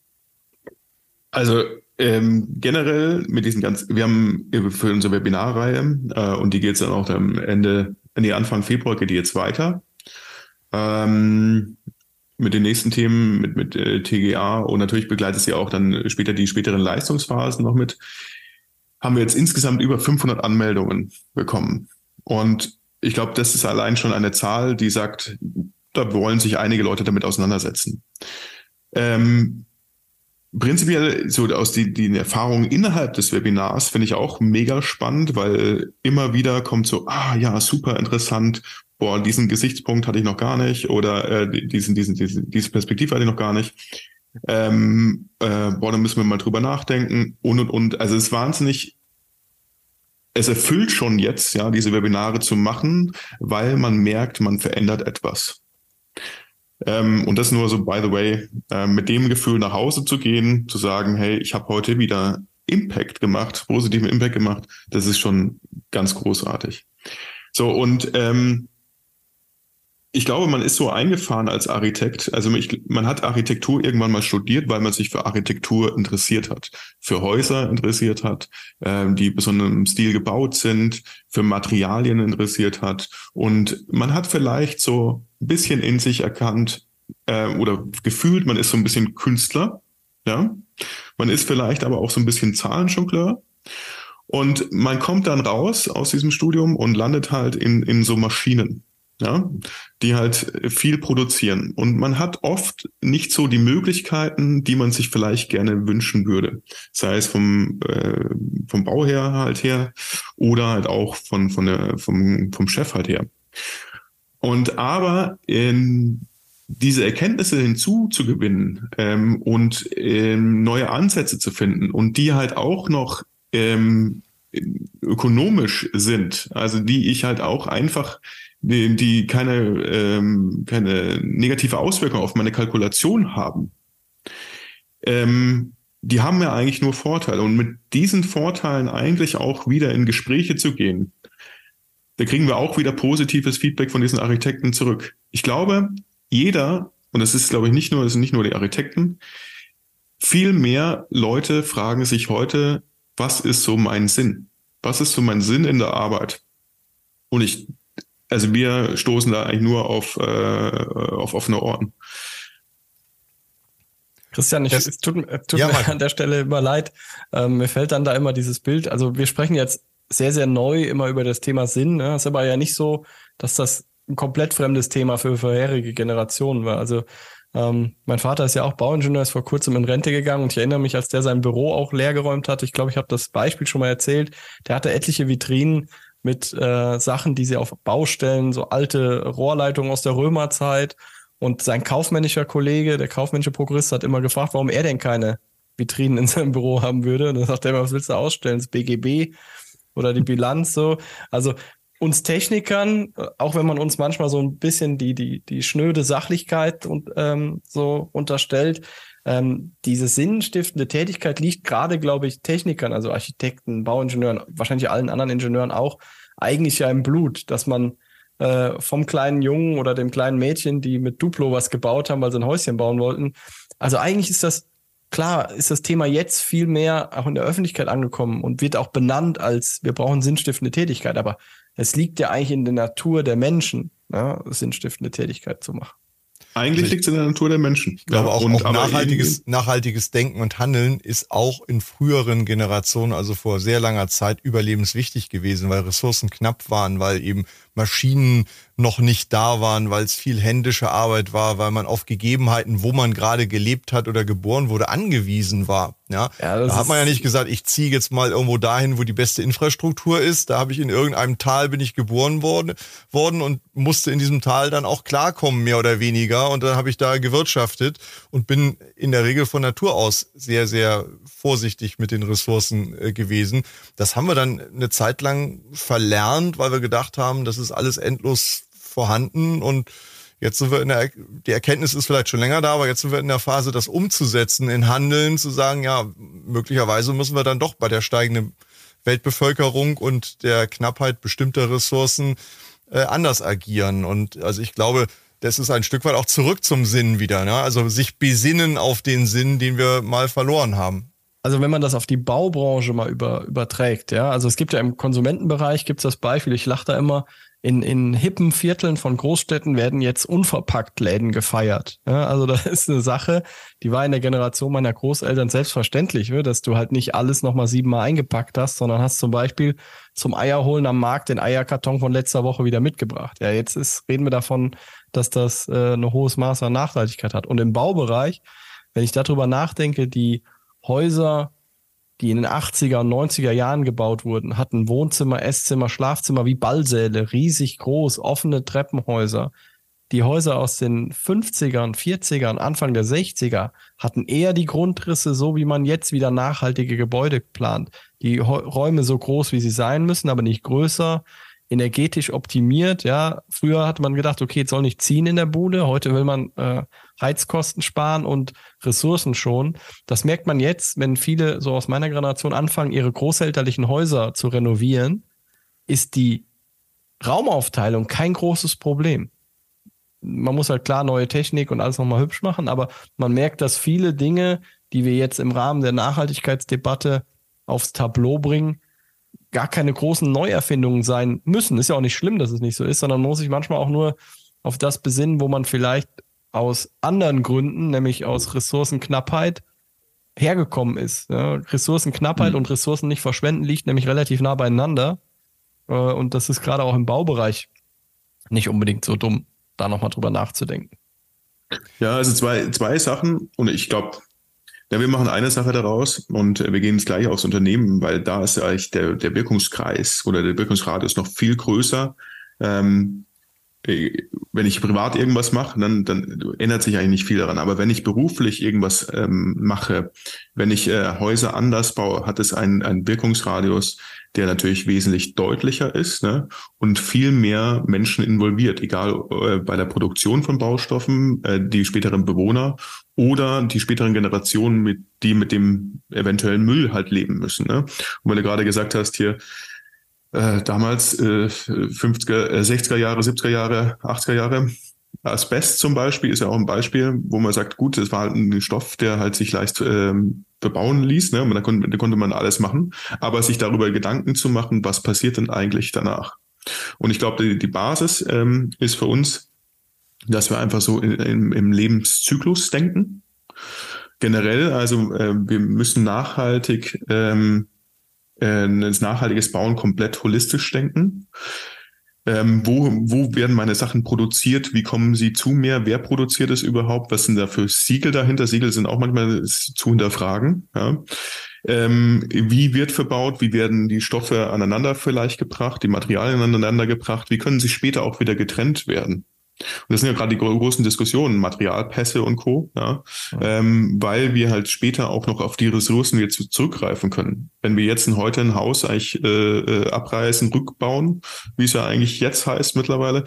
Also generell mit diesen wir haben für unsere Webinarreihe und die geht jetzt dann auch am Anfang Februar geht die jetzt weiter. Mit den nächsten Themen, mit TGA, und natürlich begleitet sie auch dann später die späteren Leistungsphasen noch mit, haben wir jetzt insgesamt über 500 Anmeldungen bekommen. Und ich glaube, das ist allein schon eine Zahl, die sagt, da wollen sich einige Leute damit auseinandersetzen. Prinzipiell so aus die Erfahrungen innerhalb des Webinars finde ich auch mega spannend, weil immer wieder kommt so, ja, super interessant, diesen Gesichtspunkt hatte ich noch gar nicht, oder diese Perspektive hatte ich noch gar nicht. Da müssen wir mal drüber nachdenken und. Also es ist wahnsinnig, es erfüllt schon jetzt, ja, diese Webinare zu machen, weil man merkt, man verändert etwas. Und das nur so, by the way, mit dem Gefühl nach Hause zu gehen, zu sagen, hey, ich habe heute wieder Impact gemacht, positiven Impact gemacht, das ist schon ganz großartig. So, und ich glaube, man ist so eingefahren als Architekt. Also man hat Architektur irgendwann mal studiert, weil man sich für Architektur interessiert hat, für Häuser interessiert hat, die besonders im Stil gebaut sind, für Materialien interessiert hat. Und man hat vielleicht so ein bisschen in sich erkannt oder gefühlt, man ist so ein bisschen Künstler. Ja, man ist vielleicht aber auch so ein bisschen Zahlenjongleur. Und man kommt dann raus aus diesem Studium und landet halt in so Maschinen, ja, die halt viel produzieren. Und man hat oft nicht so die Möglichkeiten, die man sich vielleicht gerne wünschen würde. Sei es vom Bau her halt her oder halt auch vom Chef halt her. Und aber diese Erkenntnisse hinzuzugewinnen und neue Ansätze zu finden und die halt auch noch ökonomisch sind, also die ich halt auch einfach, die keine negative Auswirkung auf meine Kalkulation haben, die haben ja eigentlich nur Vorteile. Und mit diesen Vorteilen eigentlich auch wieder in Gespräche zu gehen, da kriegen wir auch wieder positives Feedback von diesen Architekten zurück. Ich glaube, jeder, und das ist, glaube ich, das sind nicht nur die Architekten, viel mehr Leute fragen sich heute, was ist so mein Sinn? Was ist so mein Sinn in der Arbeit? Und wir stoßen da eigentlich nur auf offene Ohren. Christian, es tut mir an der Stelle immer leid. Mir fällt dann da immer dieses Bild. Also wir sprechen jetzt sehr, sehr neu immer über das Thema Sinn. Ne? Das ist aber ja nicht so, dass das ein komplett fremdes Thema für vorherige Generationen war. Also mein Vater ist ja auch Bauingenieur, ist vor kurzem in Rente gegangen und ich erinnere mich, als der sein Büro auch leergeräumt hat. Ich glaube, ich habe das Beispiel schon mal erzählt. Der hatte etliche Vitrinen mit Sachen, die sie auf Baustellen, so alte Rohrleitungen aus der Römerzeit. Und sein kaufmännischer Kollege, der kaufmännische Prokurist, hat immer gefragt, warum er denn keine Vitrinen in seinem Büro haben würde. Und dann sagt er immer, was willst du ausstellen? Das BGB oder die Bilanz so. Also uns Technikern, auch wenn man uns manchmal so ein bisschen die schnöde Sachlichkeit und so unterstellt, diese sinnstiftende Tätigkeit liegt gerade, glaube ich, Technikern, also Architekten, Bauingenieuren, wahrscheinlich allen anderen Ingenieuren auch, eigentlich ja im Blut, dass man vom kleinen Jungen oder dem kleinen Mädchen, die mit Duplo was gebaut haben, weil sie ein Häuschen bauen wollten. Also eigentlich ist das Thema jetzt viel mehr auch in der Öffentlichkeit angekommen und wird auch benannt als, wir brauchen sinnstiftende Tätigkeit. Aber es liegt ja eigentlich in der Natur der Menschen, ja, sinnstiftende Tätigkeit zu machen. Eigentlich liegt es in der Natur der Menschen. Ich glaube auch nachhaltiges Denken und Handeln ist auch in früheren Generationen, also vor sehr langer Zeit, überlebenswichtig gewesen, weil Ressourcen knapp waren, weil eben Maschinen noch nicht da waren, weil es viel händische Arbeit war, weil man auf Gegebenheiten, wo man gerade gelebt hat oder geboren wurde, angewiesen war. Ja, da hat man ja nicht gesagt, ich ziehe jetzt mal irgendwo dahin, wo die beste Infrastruktur ist. Da habe ich in irgendeinem Tal bin ich geboren worden und musste in diesem Tal dann auch klarkommen, mehr oder weniger. Und dann habe ich da gewirtschaftet und bin in der Regel von Natur aus sehr, sehr vorsichtig mit den Ressourcen gewesen. Das haben wir dann eine Zeit lang verlernt, weil wir gedacht haben, das ist alles endlos vorhanden und jetzt sind wir die Erkenntnis ist vielleicht schon länger da, aber jetzt sind wir in der Phase, das umzusetzen, in Handeln, zu sagen, ja, möglicherweise müssen wir dann doch bei der steigenden Weltbevölkerung und der Knappheit bestimmter Ressourcen anders agieren. Und also ich glaube, das ist ein Stück weit auch zurück zum Sinn wieder, ne? Also sich besinnen auf den Sinn, den wir mal verloren haben. Also wenn man das auf die Baubranche mal überträgt, ja, also es gibt ja im Konsumentenbereich, gibt es das Beispiel, ich lache da immer, in hippen Vierteln von Großstädten werden jetzt Unverpackt-Läden gefeiert. Ja, also das ist eine Sache, die war in der Generation meiner Großeltern selbstverständlich, dass du halt nicht alles nochmal 7-mal eingepackt hast, sondern hast zum Beispiel zum Eierholen am Markt den Eierkarton von letzter Woche wieder mitgebracht. Ja, jetzt reden wir davon, dass das ein hohes Maß an Nachhaltigkeit hat. Und im Baubereich, wenn ich darüber nachdenke, die Häuser, die in den 80er und 90er Jahren gebaut wurden, hatten Wohnzimmer, Esszimmer, Schlafzimmer wie Ballsäle, riesig groß, offene Treppenhäuser. Die Häuser aus den 50ern, 40ern, Anfang der 60er hatten eher die Grundrisse, so wie man jetzt wieder nachhaltige Gebäude plant. Die Räume so groß, wie sie sein müssen, aber nicht größer, energetisch optimiert. Ja, früher hatte man gedacht, okay, jetzt soll nicht ziehen in der Bude. Heute will man Heizkosten sparen und Ressourcen schonen. Das merkt man jetzt, wenn viele so aus meiner Generation anfangen, ihre großelterlichen Häuser zu renovieren, ist die Raumaufteilung kein großes Problem. Man muss halt klar neue Technik und alles nochmal hübsch machen, aber man merkt, dass viele Dinge, die wir jetzt im Rahmen der Nachhaltigkeitsdebatte aufs Tableau bringen, gar keine großen Neuerfindungen sein müssen. Ist ja auch nicht schlimm, dass es nicht so ist, sondern man muss sich manchmal auch nur auf das besinnen, wo man vielleicht aus anderen Gründen, nämlich aus Ressourcenknappheit, hergekommen ist. Ja, Ressourcenknappheit und Ressourcen nicht verschwenden liegt nämlich relativ nah beieinander. Und das ist gerade auch im Baubereich nicht unbedingt so dumm, da nochmal drüber nachzudenken. Ja, also zwei Sachen und ich glaube, ja, wir machen eine Sache daraus und wir gehen jetzt gleich aufs Unternehmen, weil da ist ja eigentlich der Wirkungskreis oder der Wirkungsradius noch viel größer. Wenn ich privat irgendwas mache, dann ändert sich eigentlich nicht viel daran. Aber wenn ich beruflich irgendwas mache, wenn ich Häuser anders baue, hat es einen Wirkungsradius, der natürlich wesentlich deutlicher ist, ne? Und viel mehr Menschen involviert, egal bei der Produktion von Baustoffen, die späteren Bewohner oder die späteren Generationen, die mit dem eventuellen Müll halt leben müssen. Ne? Und weil du gerade gesagt hast, hier, damals 50er, 60er Jahre, 70er Jahre, 80er Jahre. Asbest zum Beispiel ist ja auch ein Beispiel, wo man sagt, gut, das war halt ein Stoff, der halt sich leicht bebauen ließ, ne? Und da konnte man alles machen, aber sich darüber Gedanken zu machen, was passiert denn eigentlich danach? Und ich glaube, die Basis ist für uns, dass wir einfach so im Lebenszyklus denken. Generell, also wir müssen nachhaltig nachhaltiges Bauen komplett holistisch denken. Wo werden meine Sachen produziert? Wie kommen sie zu mir? Wer produziert es überhaupt? Was sind da für Siegel dahinter? Siegel sind auch manchmal zu hinterfragen. Ja. Wie wird verbaut? Wie werden die Stoffe aneinander vielleicht gebracht? Die Materialien aneinander gebracht? Wie können sie später auch wieder getrennt werden? Und das sind ja gerade die großen Diskussionen, Materialpässe und Co., ja, weil wir halt später auch noch auf die Ressourcen wieder zurückgreifen können. Wenn wir jetzt heute ein Haus eigentlich abreißen, rückbauen, wie es ja eigentlich jetzt heißt mittlerweile,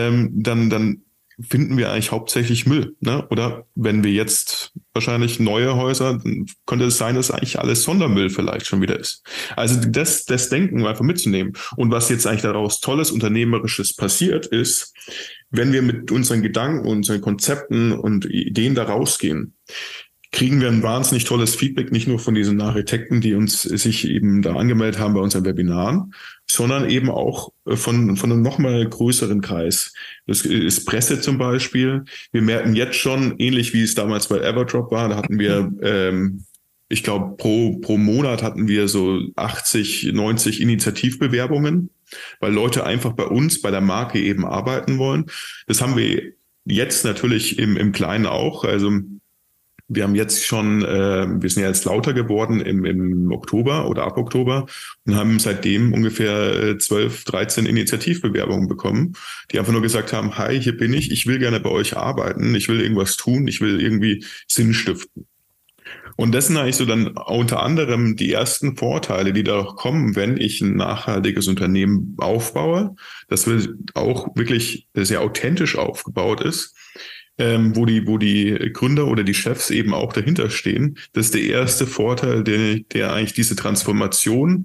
dann finden wir eigentlich hauptsächlich Müll. Ne? Oder wenn wir jetzt wahrscheinlich neue Häuser, dann könnte es sein, dass eigentlich alles Sondermüll vielleicht schon wieder ist. Also das Denken einfach mitzunehmen. Und was jetzt eigentlich daraus Tolles, Unternehmerisches passiert ist, wenn wir mit unseren Gedanken, unseren Konzepten und Ideen da rausgehen, kriegen wir ein wahnsinnig tolles Feedback, nicht nur von diesen Architekten, die sich eben da angemeldet haben bei unseren Webinaren, sondern eben auch von einem nochmal größeren Kreis. Das ist Presse zum Beispiel. Wir merken jetzt schon, ähnlich wie es damals bei Everdrop war, da hatten wir, ich glaube, pro Monat hatten wir so 80, 90 Initiativbewerbungen, weil Leute einfach bei uns, bei der Marke eben arbeiten wollen. Das haben wir jetzt natürlich im Kleinen auch. Also wir haben jetzt schon, wir sind ja jetzt lauter geworden im Oktober oder ab Oktober und haben seitdem ungefähr 12, 13 Initiativbewerbungen bekommen, die einfach nur gesagt haben, hi, hier bin ich will gerne bei euch arbeiten, ich will irgendwas tun, ich will irgendwie Sinn stiften. Und das sind eigentlich so dann unter anderem die ersten Vorteile, die da kommen, wenn ich ein nachhaltiges Unternehmen aufbaue, das auch wirklich sehr authentisch aufgebaut ist, wo die Gründer oder die Chefs eben auch dahinter stehen. Das ist der erste Vorteil, der eigentlich diese Transformation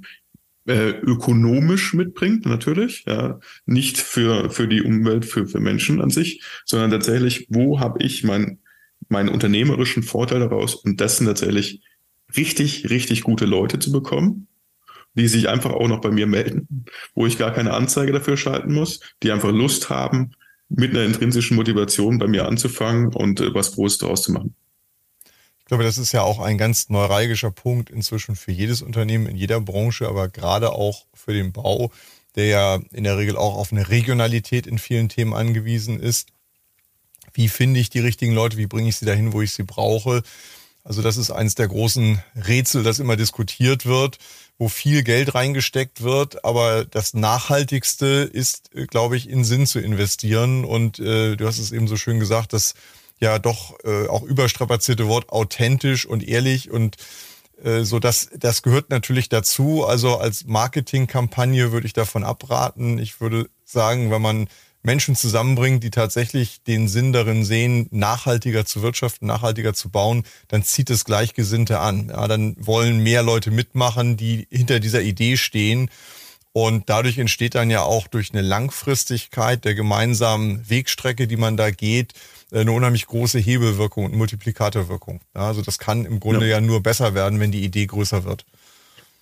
ökonomisch mitbringt, natürlich, ja, nicht für die Umwelt, für Menschen an sich, sondern tatsächlich, wo habe ich meinen unternehmerischen Vorteil daraus? Und das sind tatsächlich richtig, richtig gute Leute zu bekommen, die sich einfach auch noch bei mir melden, wo ich gar keine Anzeige dafür schalten muss, die einfach Lust haben, mit einer intrinsischen Motivation bei mir anzufangen und was Großes daraus zu machen. Ich glaube, das ist ja auch ein ganz neuralgischer Punkt inzwischen für jedes Unternehmen in jeder Branche, aber gerade auch für den Bau, der ja in der Regel auch auf eine Regionalität in vielen Themen angewiesen ist. Wie finde ich die richtigen Leute? Wie bringe ich sie dahin, wo ich sie brauche? Also das ist eines der großen Rätsel, das immer diskutiert wird, wo viel Geld reingesteckt wird. Aber das Nachhaltigste ist, glaube ich, in Sinn zu investieren. Und du hast es eben so schön gesagt, das ja doch auch überstrapazierte Wort authentisch und ehrlich und so das gehört natürlich dazu. Also als Marketingkampagne würde ich davon abraten. Ich würde sagen, wenn man Menschen zusammenbringt, die tatsächlich den Sinn darin sehen, nachhaltiger zu wirtschaften, nachhaltiger zu bauen, dann zieht es Gleichgesinnte an. Ja, dann wollen mehr Leute mitmachen, die hinter dieser Idee stehen. Und dadurch entsteht dann ja auch durch eine Langfristigkeit der gemeinsamen Wegstrecke, die man da geht, eine unheimlich große Hebelwirkung und Multiplikatorwirkung. Ja, also das kann im Grunde ja nur besser werden, wenn die Idee größer wird.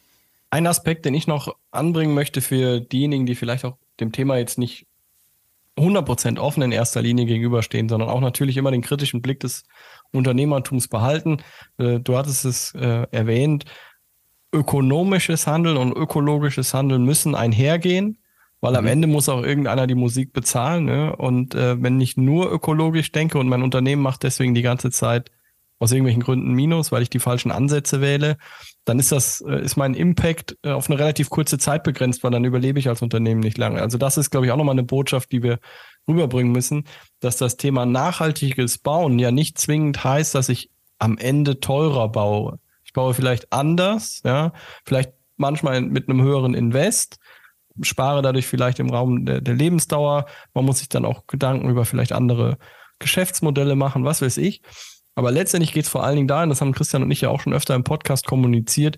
Ein Aspekt, den ich noch anbringen möchte für diejenigen, die vielleicht auch dem Thema jetzt nicht 100% offen in erster Linie gegenüberstehen, sondern auch natürlich immer den kritischen Blick des Unternehmertums behalten. Du hattest es erwähnt, ökonomisches Handeln und ökologisches Handeln müssen einhergehen, weil am Ende muss auch irgendeiner die Musik bezahlen. Ne? Und wenn ich nur ökologisch denke und mein Unternehmen macht deswegen die ganze Zeit aus irgendwelchen Gründen Minus, weil ich die falschen Ansätze wähle, dann ist mein Impact auf eine relativ kurze Zeit begrenzt, weil dann überlebe ich als Unternehmen nicht lange. Also das ist, glaube ich, auch nochmal eine Botschaft, die wir rüberbringen müssen, dass das Thema nachhaltiges Bauen ja nicht zwingend heißt, dass ich am Ende teurer baue. Ich baue vielleicht anders, ja, vielleicht manchmal mit einem höheren Invest, spare dadurch vielleicht im Raum der Lebensdauer. Man muss sich dann auch Gedanken über vielleicht andere Geschäftsmodelle machen, was weiß ich. Aber letztendlich geht es vor allen Dingen dahin, das haben Christian und ich ja auch schon öfter im Podcast kommuniziert,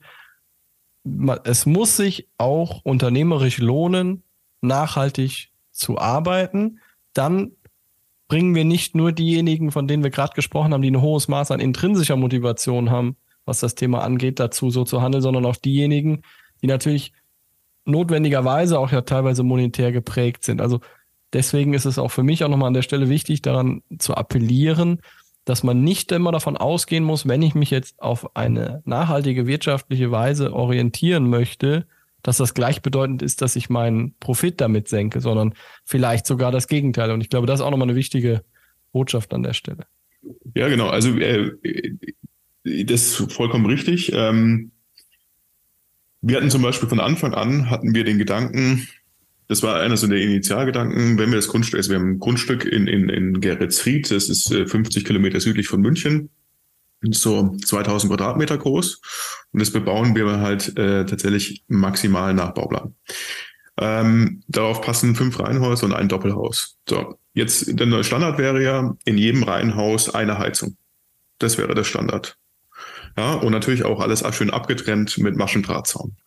es muss sich auch unternehmerisch lohnen, nachhaltig zu arbeiten. Dann bringen wir nicht nur diejenigen, von denen wir gerade gesprochen haben, die ein hohes Maß an intrinsischer Motivation haben, was das Thema angeht, dazu so zu handeln, sondern auch diejenigen, die natürlich notwendigerweise auch ja teilweise monetär geprägt sind. Also deswegen ist es auch für mich auch nochmal an der Stelle wichtig, daran zu appellieren, dass man nicht immer davon ausgehen muss, wenn ich mich jetzt auf eine nachhaltige wirtschaftliche Weise orientieren möchte, dass das gleichbedeutend ist, dass ich meinen Profit damit senke, sondern vielleicht sogar das Gegenteil. Und ich glaube, das ist auch nochmal eine wichtige Botschaft an der Stelle. Ja, genau. Also das ist vollkommen richtig. Wir hatten zum Beispiel von Anfang an, hatten wir den Gedanken, das war einer so der Initialgedanken, wenn wir das Grundstück, also wir haben ein Grundstück in Geretsried, das ist 50 Kilometer südlich von München, so 2000 Quadratmeter groß, und das bebauen wir halt tatsächlich maximal nach Bauplan. Darauf passen 5 Reihenhäuser und ein Doppelhaus. So, jetzt der neue Standard wäre ja in jedem Reihenhaus eine Heizung. Das wäre der Standard. Ja, und natürlich auch alles schön abgetrennt mit Maschendrahtzaun.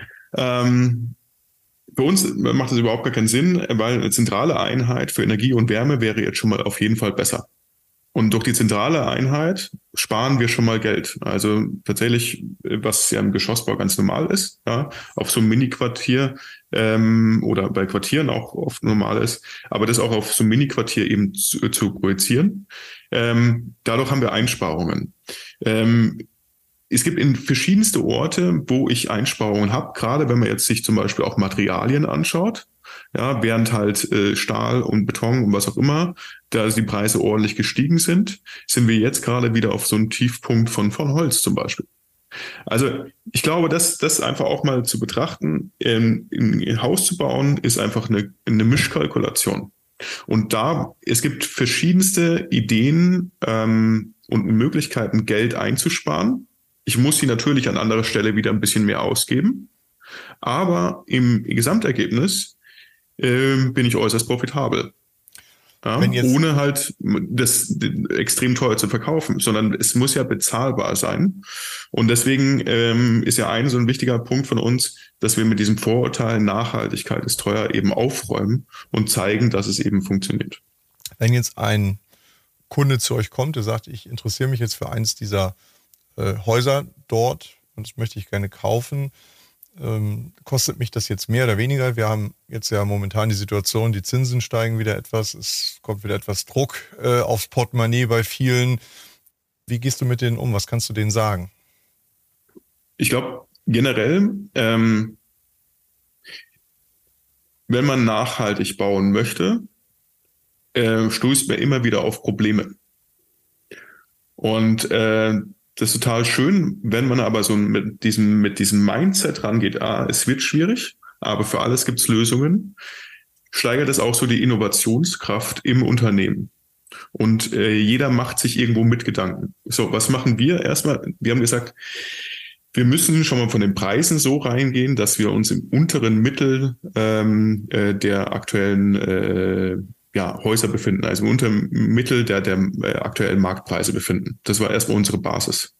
Für uns macht das überhaupt gar keinen Sinn, weil eine zentrale Einheit für Energie und Wärme wäre jetzt schon mal auf jeden Fall besser. Und durch die zentrale Einheit sparen wir schon mal Geld. Also tatsächlich, was ja im Geschossbau ganz normal ist, ja, auf so einem Mini-Quartier oder bei Quartieren auch oft normal ist, aber das auch auf so einem Mini-Quartier eben zu projizieren. Dadurch haben wir Einsparungen. Es gibt in verschiedenste Orte, wo ich Einsparungen habe, gerade wenn man jetzt sich zum Beispiel auch Materialien anschaut, ja, während halt Stahl und Beton und was auch immer, da die Preise ordentlich gestiegen sind wir jetzt gerade wieder auf so einem Tiefpunkt von Holz zum Beispiel. Also ich glaube, das einfach auch mal zu betrachten, ein Haus zu bauen, ist einfach eine Mischkalkulation. Und es gibt verschiedenste Ideen und Möglichkeiten, Geld einzusparen. Ich muss sie natürlich an anderer Stelle wieder ein bisschen mehr ausgeben. Aber im Gesamtergebnis bin ich äußerst profitabel. Ja, ohne halt das extrem teuer zu verkaufen, sondern es muss ja bezahlbar sein. Und deswegen ist ja so ein wichtiger Punkt von uns, dass wir mit diesem Vorurteil Nachhaltigkeit ist teuer eben aufräumen und zeigen, dass es eben funktioniert. Wenn jetzt ein Kunde zu euch kommt, der sagt, ich interessiere mich jetzt für eins dieser Häuser dort und das möchte ich gerne kaufen, kostet mich das jetzt mehr oder weniger? Wir haben jetzt ja momentan die Situation, die Zinsen steigen wieder etwas, es kommt wieder etwas Druck aufs Portemonnaie bei vielen. Wie gehst du mit denen um? Was kannst du denen sagen? Ich glaube, generell, wenn man nachhaltig bauen möchte, stößt man immer wieder auf Probleme. Und das ist total schön, wenn man aber so mit diesem Mindset rangeht, es wird schwierig, aber für alles gibt es Lösungen, steigert es auch so die Innovationskraft im Unternehmen. Und jeder macht sich irgendwo mit Gedanken. So, was machen wir erstmal? Wir haben gesagt, wir müssen schon mal von den Preisen so reingehen, dass wir uns im unteren Mittel der aktuellen Häuser befinden, also im unteren Mittel der aktuellen Marktpreise befinden. Das war erstmal unsere Basis.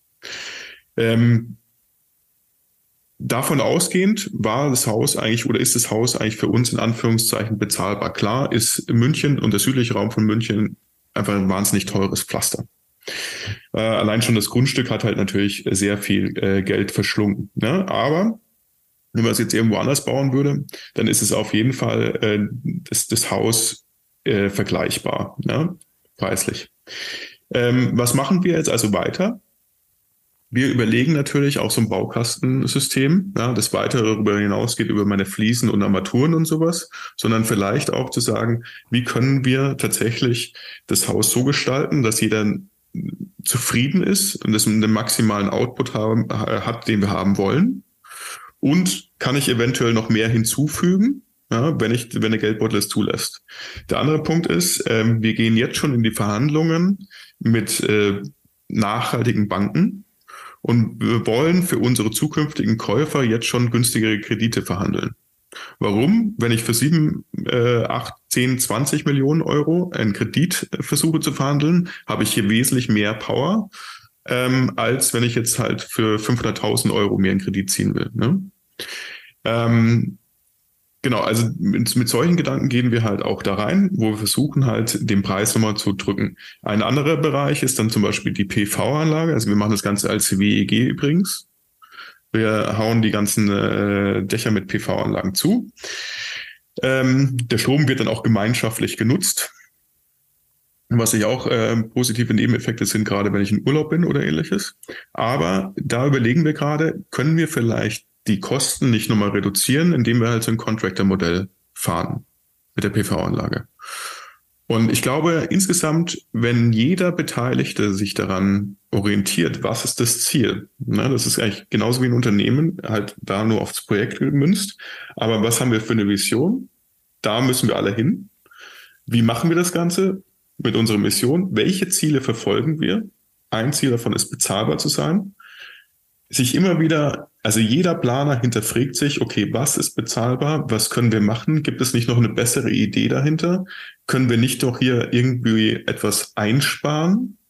Davon ausgehend war das Haus eigentlich oder ist das Haus eigentlich für uns in Anführungszeichen bezahlbar. Klar ist München und der südliche Raum von München einfach ein wahnsinnig teures Pflaster. Allein schon das Grundstück hat halt natürlich sehr viel Geld verschlungen. Ne? Aber wenn man es jetzt irgendwo anders bauen würde, dann ist es auf jeden Fall das Haus vergleichbar, ja, preislich. Was machen wir jetzt also weiter? Wir überlegen natürlich auch so ein Baukastensystem, ja, das weiter darüber hinausgeht über meine Fliesen und Armaturen und sowas, sondern vielleicht auch zu sagen, wie können wir tatsächlich das Haus so gestalten, dass jeder zufrieden ist und das einen maximalen Output hat, den wir haben wollen. Und kann ich eventuell noch mehr hinzufügen, ja, wenn der Geldbeutel es zulässt. Der andere Punkt ist, wir gehen jetzt schon in die Verhandlungen mit nachhaltigen Banken. Und wir wollen für unsere zukünftigen Käufer jetzt schon günstigere Kredite verhandeln. Warum? Wenn ich für 7, 8, 10, 20 Millionen Euro einen Kredit versuche zu verhandeln, habe ich hier wesentlich mehr Power, als wenn ich jetzt halt für 500.000 Euro mehr einen Kredit ziehen will. Ne? Genau, also mit solchen Gedanken gehen wir halt auch da rein, wo wir versuchen halt den Preis nochmal zu drücken. Ein anderer Bereich ist dann zum Beispiel die PV-Anlage. Also wir machen das Ganze als WEG übrigens. Wir hauen die ganzen Dächer mit PV-Anlagen zu. Der Strom wird dann auch gemeinschaftlich genutzt. Was ich auch positive Nebeneffekte sind, gerade wenn ich in Urlaub bin oder ähnliches. Aber da überlegen wir gerade, können wir vielleicht die Kosten nicht nochmal reduzieren, indem wir halt so ein Contractor-Modell fahren mit der PV-Anlage. Und ich glaube, insgesamt, wenn jeder Beteiligte sich daran orientiert, was ist das Ziel? Ne, das ist eigentlich genauso wie ein Unternehmen, halt da nur aufs Projekt gemünzt. Aber was haben wir für eine Vision? Da müssen wir alle hin. Wie machen wir das Ganze mit unserer Mission? Welche Ziele verfolgen wir? Ein Ziel davon ist, bezahlbar zu sein. Sich immer wieder, also jeder Planer hinterfragt sich, okay, was ist bezahlbar? Was können wir machen? Gibt es nicht noch eine bessere Idee dahinter? Können wir nicht doch hier irgendwie etwas einsparen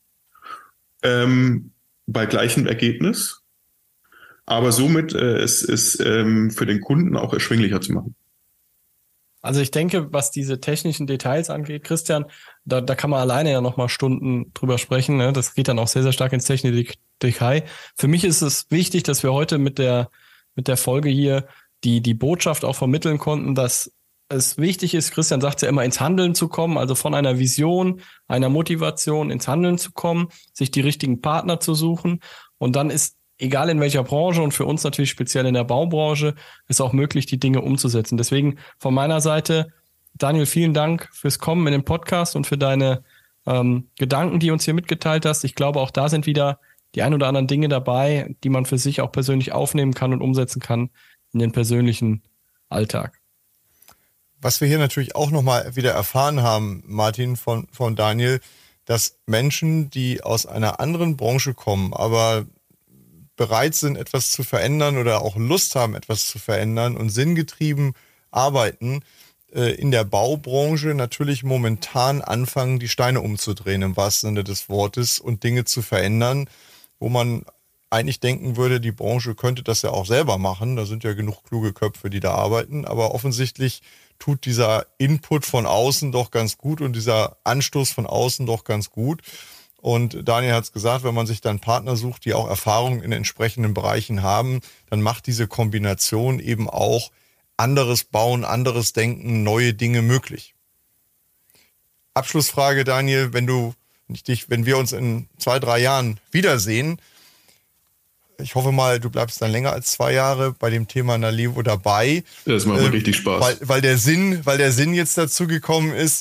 bei gleichem Ergebnis? Aber somit es für den Kunden auch erschwinglicher zu machen. Also ich denke, was diese technischen Details angeht, Christian, da kann man alleine ja nochmal Stunden drüber sprechen. Ne? Das geht dann auch sehr, sehr stark ins technische Detail. Für mich ist es wichtig, dass wir heute mit der Folge hier die Botschaft auch vermitteln konnten, dass es wichtig ist, Christian sagt ja immer, ins Handeln zu kommen, also von einer Vision, einer Motivation ins Handeln zu kommen, sich die richtigen Partner zu suchen. Und dann ist, egal in welcher Branche und für uns natürlich speziell in der Baubranche, ist auch möglich, die Dinge umzusetzen. Deswegen von meiner Seite, Daniel, vielen Dank fürs Kommen in den Podcast und für deine Gedanken, die du uns hier mitgeteilt hast. Ich glaube, auch da sind wieder die ein oder anderen Dinge dabei, die man für sich auch persönlich aufnehmen kann und umsetzen kann in den persönlichen Alltag. Was wir hier natürlich auch nochmal wieder erfahren haben, Martin, von Daniel, dass Menschen, die aus einer anderen Branche kommen, aber bereit sind, etwas zu verändern oder auch Lust haben, etwas zu verändern und sinngetrieben arbeiten, in der Baubranche natürlich momentan anfangen, die Steine umzudrehen, im wahrsten Sinne des Wortes, und Dinge zu verändern, wo man eigentlich denken würde, die Branche könnte das ja auch selber machen. Da sind ja genug kluge Köpfe, die da arbeiten. Aber offensichtlich tut dieser Input von außen doch ganz gut und dieser Anstoß von außen doch ganz gut. Und Daniel hat es gesagt, wenn man sich dann Partner sucht, die auch Erfahrung in entsprechenden Bereichen haben, dann macht diese Kombination eben auch anderes Bauen, anderes Denken, neue Dinge möglich. Abschlussfrage, Daniel, wenn wir uns in 2-3 Jahren wiedersehen, ich hoffe mal, du bleibst dann länger als 2 Jahre bei dem Thema Nalevo dabei. Das macht mir richtig Spaß. Weil der Sinn jetzt dazu gekommen ist.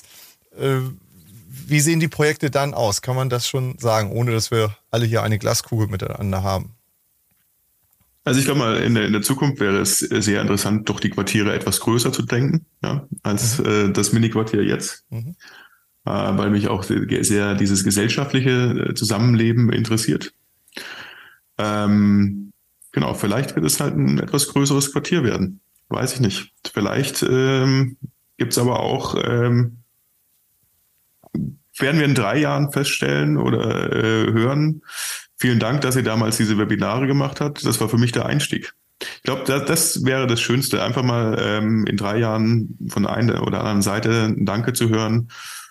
Wie sehen die Projekte dann aus? Kann man das schon sagen, ohne dass wir alle hier eine Glaskugel miteinander haben? Also ich glaube mal, in der Zukunft wäre es sehr interessant, doch die Quartiere etwas größer zu denken, ja, als das Mini-Quartier jetzt. Weil mich auch sehr dieses gesellschaftliche Zusammenleben interessiert. Genau, vielleicht wird es halt ein etwas größeres Quartier werden. Weiß ich nicht. Vielleicht gibt es aber auch, werden wir in 3 Jahren feststellen oder hören, vielen Dank, dass ihr damals diese Webinare gemacht habt. Das war für mich der Einstieg. Ich glaube, das wäre das Schönste, einfach mal in 3 Jahren von einer oder anderen Seite ein Danke zu hören,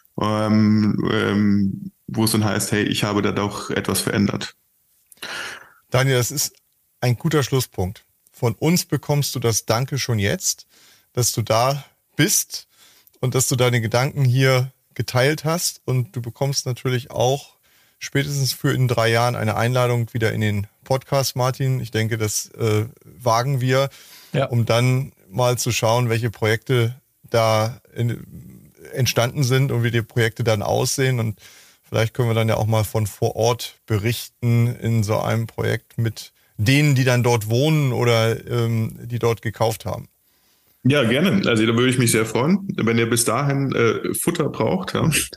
wo es dann heißt, hey, ich habe da doch etwas verändert. Daniel, das ist ein guter Schlusspunkt. Von uns bekommst du das Danke schon jetzt, dass du da bist und dass du deine Gedanken hier geteilt hast. Und du bekommst natürlich auch spätestens für in 3 Jahren eine Einladung wieder in den Podcast, Martin. Ich denke, das wagen wir, um dann mal zu schauen, welche Projekte da entstanden sind und wie die Projekte dann aussehen. Und vielleicht können wir dann ja auch mal von vor Ort berichten in so einem Projekt mit denen, die dann dort wohnen oder die dort gekauft haben. Ja, gerne. Also da würde ich mich sehr freuen. Wenn ihr bis dahin Futter braucht,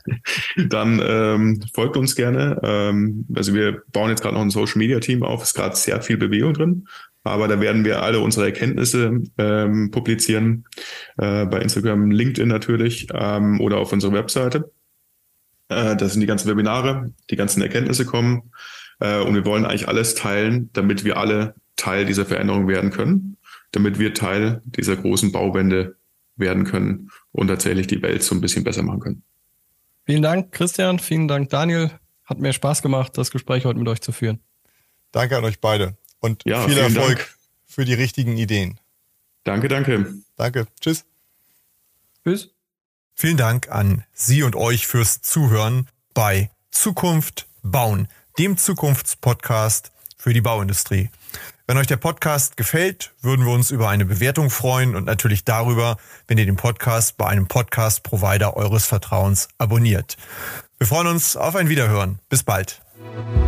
dann folgt uns gerne. Also wir bauen jetzt gerade noch ein Social-Media-Team auf. Es ist gerade sehr viel Bewegung drin. Aber da werden wir alle unsere Erkenntnisse publizieren. Bei Instagram, LinkedIn natürlich oder auf unserer Webseite. Das sind die ganzen Webinare, die ganzen Erkenntnisse kommen. Und wir wollen eigentlich alles teilen, damit wir alle Teil dieser Veränderung werden können, damit wir Teil dieser großen Bauwende werden können und tatsächlich die Welt so ein bisschen besser machen können. Vielen Dank, Christian. Vielen Dank, Daniel. Hat mir Spaß gemacht, das Gespräch heute mit euch zu führen. Danke an euch beide und viel Erfolg für die richtigen Ideen. Danke. Danke. Tschüss. Tschüss. Vielen Dank an Sie und euch fürs Zuhören bei Zukunft bauen, dem Zukunftspodcast für die Bauindustrie. Wenn euch der Podcast gefällt, würden wir uns über eine Bewertung freuen und natürlich darüber, wenn ihr den Podcast bei einem Podcast-Provider eures Vertrauens abonniert. Wir freuen uns auf ein Wiederhören. Bis bald.